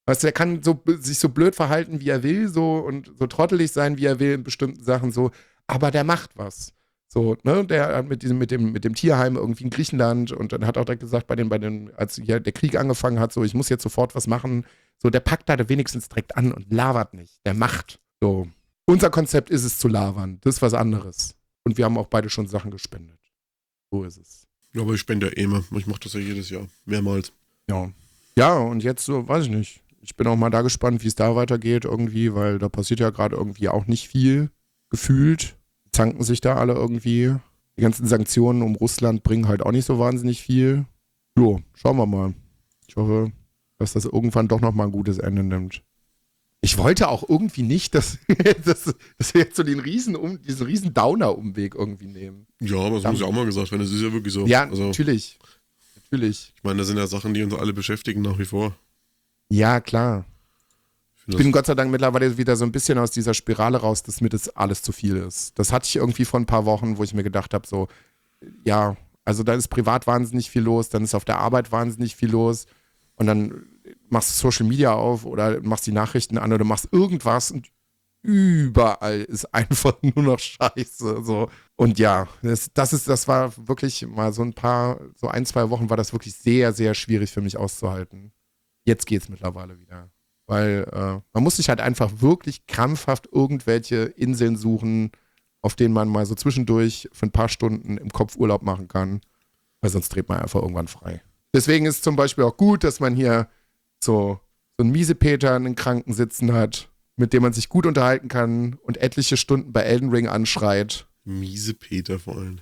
Weißt du, der kann so, sich so blöd verhalten, wie er will, so und so trottelig sein, wie er will in bestimmten Sachen, so, aber der macht was. So, ne, der hat mit diesem, mit dem, mit dem Tierheim irgendwie in Griechenland und dann hat auch direkt gesagt, bei den, bei den, als hier der Krieg angefangen hat, so, ich muss jetzt sofort was machen. So, der packt da wenigstens direkt an und labert nicht. Der macht. So. Unser Konzept ist es zu labern. Das ist was anderes. Und wir haben auch beide schon Sachen gespendet. So ist es. Ja, aber ich spende ja eh immer. Ich mache das ja jedes Jahr. Mehrmals. Ja. Ja, und jetzt so, weiß ich nicht. Ich bin auch mal da gespannt, wie es da weitergeht irgendwie, weil da passiert ja gerade irgendwie auch nicht viel gefühlt. Zanken sich da alle irgendwie. Die ganzen Sanktionen um Russland bringen halt auch nicht so wahnsinnig viel. Jo, schauen wir mal. Ich hoffe, dass das irgendwann doch nochmal ein gutes Ende nimmt. Ich wollte auch irgendwie nicht, dass, dass, dass wir jetzt so den riesen, um, diesen riesen Downer-Umweg irgendwie nehmen. Ja, aber das muss ja auch mal gesagt werden. Das ist ja wirklich so. Ja, also, natürlich. Natürlich. Ich meine, das sind ja Sachen, die uns alle beschäftigen nach wie vor. Ja, klar. Ich, ich bin Gott sei Dank mittlerweile wieder so ein bisschen aus dieser Spirale raus, dass mir das alles zu viel ist. Das hatte ich irgendwie vor ein paar Wochen, wo ich mir gedacht habe, so, ja, also da ist privat wahnsinnig viel los, dann ist auf der Arbeit wahnsinnig viel los und dann machst du Social Media auf oder machst die Nachrichten an oder machst irgendwas und überall ist einfach nur noch Scheiße. So. Und ja, das, das ist, das war wirklich mal so ein paar, so ein, zwei Wochen war das wirklich sehr, sehr schwierig für mich auszuhalten. Jetzt geht's mittlerweile wieder. Weil äh, man muss sich halt einfach wirklich krampfhaft irgendwelche Inseln suchen, auf denen man mal so zwischendurch für ein paar Stunden im Kopf Urlaub machen kann. Weil sonst dreht man einfach irgendwann frei. Deswegen ist zum Beispiel auch gut, dass man hier so, so einen Miesepeter in den Kranken sitzen hat, mit dem man sich gut unterhalten kann und etliche Stunden bei Elden Ring anschreit. Miesepeter vor allem.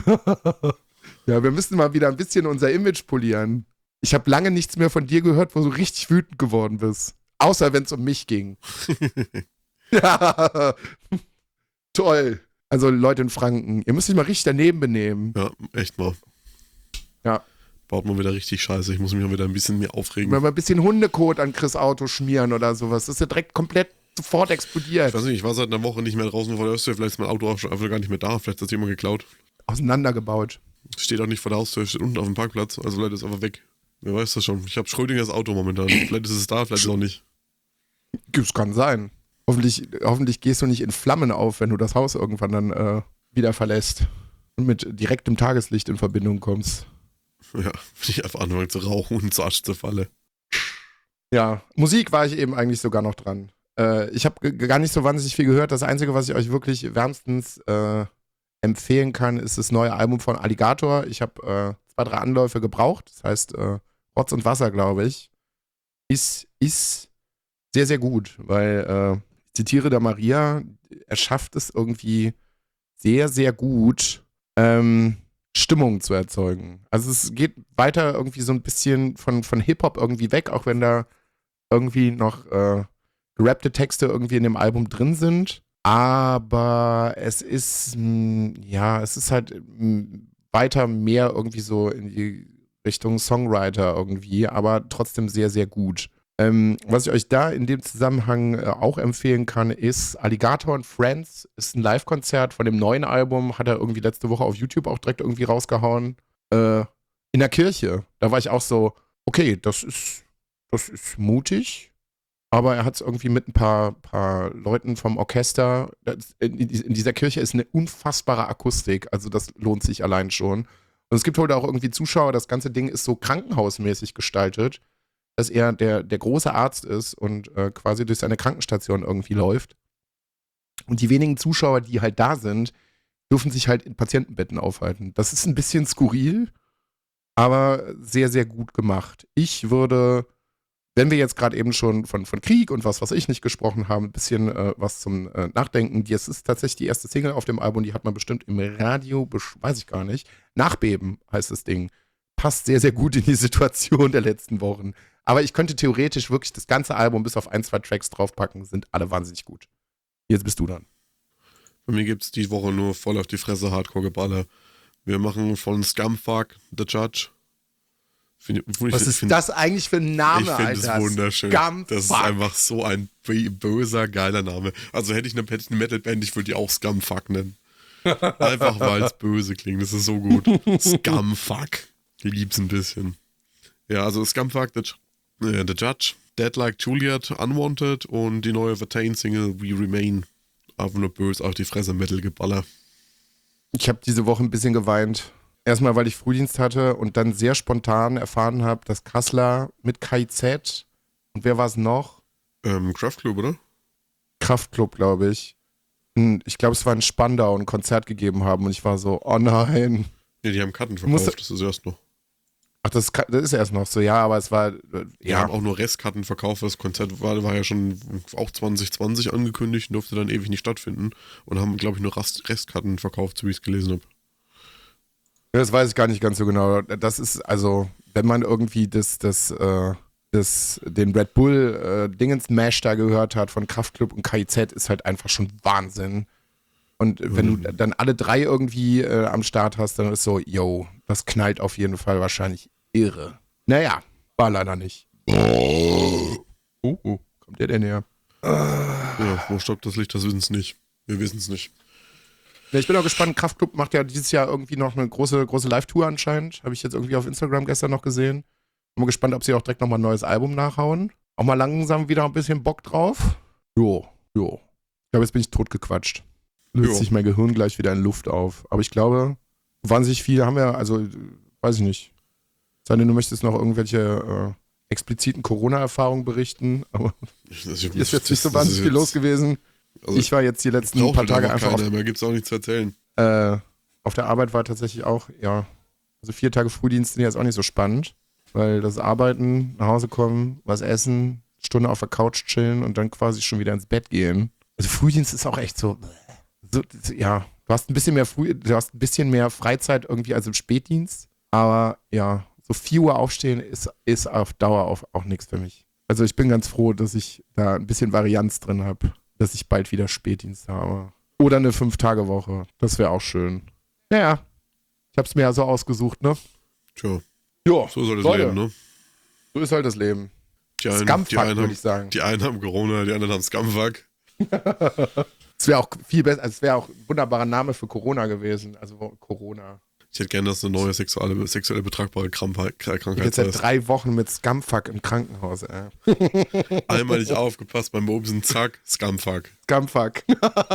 Ja, wir müssen mal wieder ein bisschen unser Image polieren. Ich habe lange nichts mehr von dir gehört, wo du richtig wütend geworden bist. Außer wenn es um mich ging. Ja, toll. Also Leute in Franken, ihr müsst euch mal richtig daneben benehmen. Ja, echt mal. Ja. Baut mal wieder richtig scheiße. Ich muss mich mal wieder ein bisschen mehr aufregen. Mal ein bisschen Hundekot an Chris Auto schmieren oder sowas. Das ist ja direkt komplett sofort explodiert. Ich weiß nicht, ich war seit einer Woche nicht mehr draußen vor der Haustür. Vielleicht ist mein Auto auch schon einfach gar nicht mehr da. Vielleicht hat es jemand geklaut. Auseinandergebaut. Steht auch nicht vor der Haustür, steht unten auf dem Parkplatz. Also Leute, ist einfach weg. Wer weiß das schon. Ich habe Schrödingers Auto momentan. Vielleicht ist es da, vielleicht auch nicht. Das kann sein. Hoffentlich, hoffentlich gehst du nicht in Flammen auf, wenn du das Haus irgendwann dann äh, wieder verlässt und mit direktem Tageslicht in Verbindung kommst. Ja, wenn ich einfach anfange zu rauchen und zu Asche zerfalle. Ja, Musik war ich eben eigentlich sogar noch dran. Äh, ich habe g- gar nicht so wahnsinnig viel gehört. Das Einzige, was ich euch wirklich wärmstens äh, empfehlen kann, ist das neue Album von Alligator. Ich habe äh, zwei, drei Anläufe gebraucht. Das heißt, äh, Rotz und Wasser, glaube ich. Ist, ist sehr, sehr gut, weil äh, ich zitiere da Maria, er schafft es irgendwie sehr, sehr gut, ähm, Stimmung zu erzeugen. Also es geht weiter irgendwie so ein bisschen von, von Hip-Hop irgendwie weg, auch wenn da irgendwie noch äh, gerappte Texte irgendwie in dem Album drin sind. Aber es ist, mh, ja, es ist halt mh, weiter mehr irgendwie so in die Richtung Songwriter irgendwie, aber trotzdem sehr, sehr gut. Ähm, was ich euch da in dem Zusammenhang äh, auch empfehlen kann, ist Alligator and Friends. Ist ein Live-Konzert von dem neuen Album, hat er irgendwie letzte Woche auf YouTube auch direkt irgendwie rausgehauen. Äh, in der Kirche. Da war ich auch so, okay, das ist, das ist mutig, aber er hat es irgendwie mit ein paar, paar Leuten vom Orchester. Das, in, in dieser Kirche ist eine unfassbare Akustik, also das lohnt sich allein schon. Und es gibt heute auch irgendwie Zuschauer, das ganze Ding ist so krankenhausmäßig gestaltet, dass er der, der große Arzt ist und äh, quasi durch seine Krankenstation irgendwie läuft. Und die wenigen Zuschauer, die halt da sind, dürfen sich halt in Patientenbetten aufhalten. Das ist ein bisschen skurril, aber sehr, sehr gut gemacht. Ich würde, wenn wir jetzt gerade eben schon von, von Krieg und was, was ich nicht gesprochen haben, ein bisschen äh, was zum äh, Nachdenken. Das ist tatsächlich die erste Single auf dem Album, die hat man bestimmt im Radio, weiß ich gar nicht. Nachbeben heißt das Ding. Passt sehr, sehr gut in die Situation der letzten Wochen. Aber ich könnte theoretisch wirklich das ganze Album bis auf ein, zwei Tracks draufpacken, sind alle wahnsinnig gut. Jetzt bist du dann. Bei mir gibt es die Woche nur voll auf die Fresse Hardcore-Geballer. Wir machen von Scumfuck The Judge. Find, Was ich, ist find, das eigentlich für ein Name, ich Alter? Ich finde es wunderschön. Scumfuck. Das ist einfach so ein böser, geiler Name. Also hätte ich eine, hätte ich eine Metal-Band, ich würde die auch Scumfuck nennen. Einfach weil es böse klingt. Das ist so gut. Scumfuck. Ich lieb's ein bisschen. Ja, also Scumfuck The, äh, The Judge Dead Like Juliet, Unwanted und die neue Vertain-Single We Remain. Einfach nur böse auf die Fresse, Metal-Geballer. Ich habe diese Woche ein bisschen geweint. Erstmal, weil ich Frühdienst hatte und dann sehr spontan erfahren habe, dass Kassler mit K I Z und wer war es noch? Ähm, Kraftklub, oder? Kraftklub, glaube ich. Ich glaube, es war in Spandau ein Konzert gegeben haben und ich war so, oh nein. Ne, die haben Karten verkauft, Musste- das ist erst noch. Ach, das, ist- das ist erst noch so, ja, aber es war, äh, Die ja, haben auch nur Restkarten verkauft, das Konzert war, war ja schon auch zwanzig zwanzig angekündigt und durfte dann ewig nicht stattfinden und haben, glaube ich, nur Rest, Restkarten verkauft, so wie ich es gelesen habe. das weiß ich gar nicht ganz so genau. Das ist, also, wenn man irgendwie das, das, äh, das, den Red Bull äh, Dingens-Mash da gehört hat von Kraftklub und K I Z, ist halt einfach schon Wahnsinn. Und wenn Mhm. du dann alle drei irgendwie äh, am Start hast, dann ist so, yo, das knallt auf jeden Fall wahrscheinlich irre. Naja, war leider nicht. Oh, oh, kommt der denn her? Ja, wo stoppt das Licht, das wissen es nicht. Wir wissen es nicht. Ja, ich bin auch gespannt, Kraftklub macht ja dieses Jahr irgendwie noch eine große, große Live-Tour anscheinend. Habe ich jetzt irgendwie auf Instagram gestern noch gesehen. Bin mal gespannt, ob sie auch direkt nochmal ein neues Album nachhauen. Auch mal langsam wieder ein bisschen Bock drauf. Jo, jo. Ich glaube, jetzt bin ich totgequatscht. Löst Jo. sich mein Gehirn gleich wieder in Luft auf. Aber ich glaube, wahnsinnig viel haben wir, also, weiß ich nicht. Sei denn, du möchtest noch irgendwelche äh, expliziten Corona-Erfahrungen berichten. Aber Das hier ist jetzt nicht so wahnsinnig viel los gewesen. Also, Ich war jetzt die letzten braucht paar halt Tage einfach einfach auf keiner mehr, gibt's auch nichts zu erzählen. Äh, auf der Arbeit war tatsächlich auch, ja, also vier Tage Frühdienst sind jetzt auch nicht so spannend, weil das Arbeiten, nach Hause kommen, was essen, Stunde auf der Couch chillen und dann quasi schon wieder ins Bett gehen. Also Frühdienst ist auch echt so, so ja, du hast ein bisschen mehr Früh, du hast ein bisschen mehr Freizeit irgendwie als im Spätdienst, aber ja, so vier Uhr aufstehen ist, ist auf Dauer auf, auch nichts für mich. Also ich bin ganz froh, dass ich da ein bisschen Varianz drin habe, dass ich bald wieder Spätdienst habe. Oder eine Fünf-Tage-Woche. Das wäre auch schön. Naja, ich hab's mir ja so ausgesucht, ne? Tja, Jo, so soll das Leute, Leben, ne? so ist halt das Leben. Die einen, die, Scumfuck, einen würde haben, ich sagen. die einen haben Corona, die anderen haben Scumfuck. Es wäre auch viel besser, also es wäre auch ein wunderbarer Name für Corona gewesen. Also Corona. Ich hätte gerne, dass eine neue sexuelle, sexuelle betragbare Krankheit, Ich bin Krankheit jetzt seit heißt. drei Wochen mit Scumfuck im Krankenhaus, ey. Einmal nicht aufgepasst beim Bumsen, zack, Scumfuck. Scumfuck.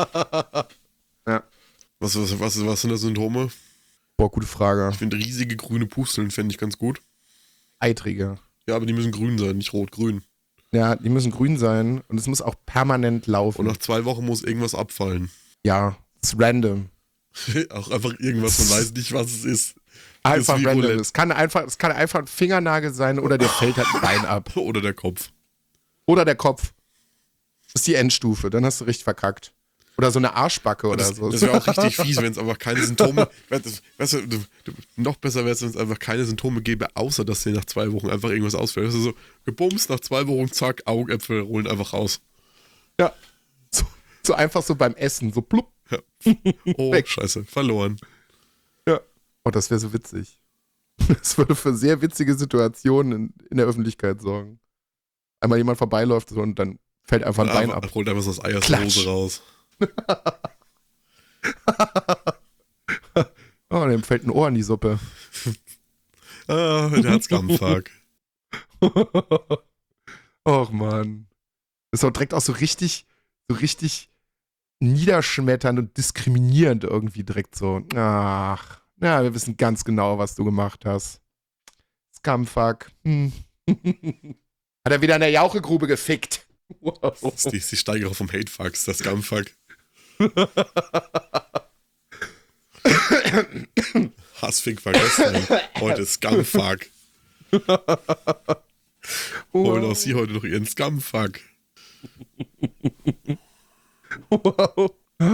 Ja. Was, was, was, was sind das Symptome? Boah, gute Frage. Ich finde riesige grüne Pusteln fände ich ganz gut. Eitrige. Ja, aber die müssen grün sein, nicht rot-grün. Ja, die müssen grün sein und es muss auch permanent laufen. Und nach zwei Wochen muss irgendwas abfallen. Ja, es ist random. Auch einfach irgendwas, man weiß nicht, was es ist. Einfach ist wie random. Roulette. Es kann einfach, es kann einfach ein Fingernagel sein oder dir fällt halt ein Bein ab. Oder der Kopf. Oder der Kopf. Das ist die Endstufe, dann hast du richtig verkackt. Oder so eine Arschbacke oder Das, so. das wäre auch richtig fies, wenn es einfach keine Symptome. Weißt du, du, du, noch besser wäre es, wenn es einfach keine Symptome gäbe, außer dass dir nach zwei Wochen einfach irgendwas ausfällt. Also so gebumst, nach zwei Wochen, zack, Augäpfel rollen einfach raus. Ja. So, so einfach so beim Essen, so plupp. Ja. Oh, Weg. scheiße, verloren. Ja. Oh, das wäre so witzig. Das würde für sehr witzige Situationen in, in der Öffentlichkeit sorgen. Einmal jemand vorbeiläuft so und dann fällt einfach ein Bein ab. Rollt einfach so das Ei aus der Klatsch. Hose raus. Oh, dem fällt ein Ohr in die Suppe. Ah, der hat Scumfuck. Och man. Das ist auch direkt auch so richtig, so richtig niederschmetternd und diskriminierend irgendwie direkt so. Ach, ja, wir wissen ganz genau, was du gemacht hast. Scumfuck. Hm. Hat er wieder in der Jauchegrube gefickt. Wow. Das ist die, die Steigerung vom Hatefucks, das Scumfuck. Hassfick vergessen. Heute Scumfuck. Holen auch sie heute noch ihren Scumfuck. Wow.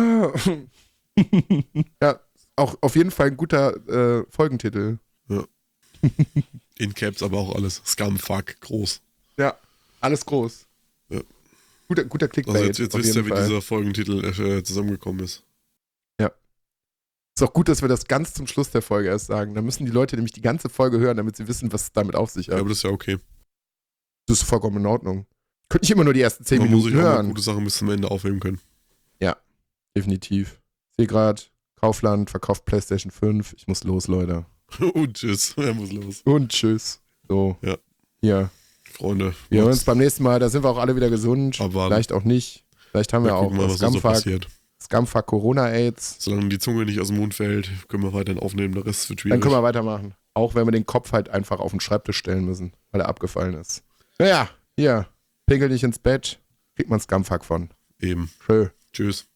Ja, auch auf jeden Fall ein guter äh, Folgentitel. Ja. In Caps aber auch alles. Scumfuck, groß. Ja, alles groß. Ja. Guter, guter Clickbait. Also jetzt, jetzt auf wisst jeden ihr, wie Fall. dieser Folgentitel äh, zusammengekommen ist. Ist auch gut, dass wir das ganz zum Schluss der Folge erst sagen. Da müssen die Leute nämlich die ganze Folge hören, damit sie wissen, was es damit auf sich Ja, hat. aber das ist ja okay. Das ist vollkommen in Ordnung. Könnte ich immer nur die ersten zehn Man muss Minuten sich auch mal hören. gute Sachen bis zum Ende aufheben können. Definitiv. Ich sehe gerade, Kaufland verkauft PlayStation fünf. Ich muss los, Leute. Und tschüss. Er muss los. Und tschüss. So. Ja. Hier. Freunde. Wir hören uns beim nächsten Mal. Da sind wir auch alle wieder gesund. Aber Vielleicht auch nicht. Vielleicht haben wir, wir auch mal, was so passiert. Scumfuck Corona-Aids. Solange die Zunge nicht aus dem Mund fällt, können wir weiterhin aufnehmen. Der Rest wird schwierig. Dann können wir weitermachen. Auch wenn wir den Kopf halt einfach auf den Schreibtisch stellen müssen, weil er abgefallen ist. Naja, hier. Pickel dich ins Bett. Kriegt man Scumfuck von. Eben. Schön. Tschüss.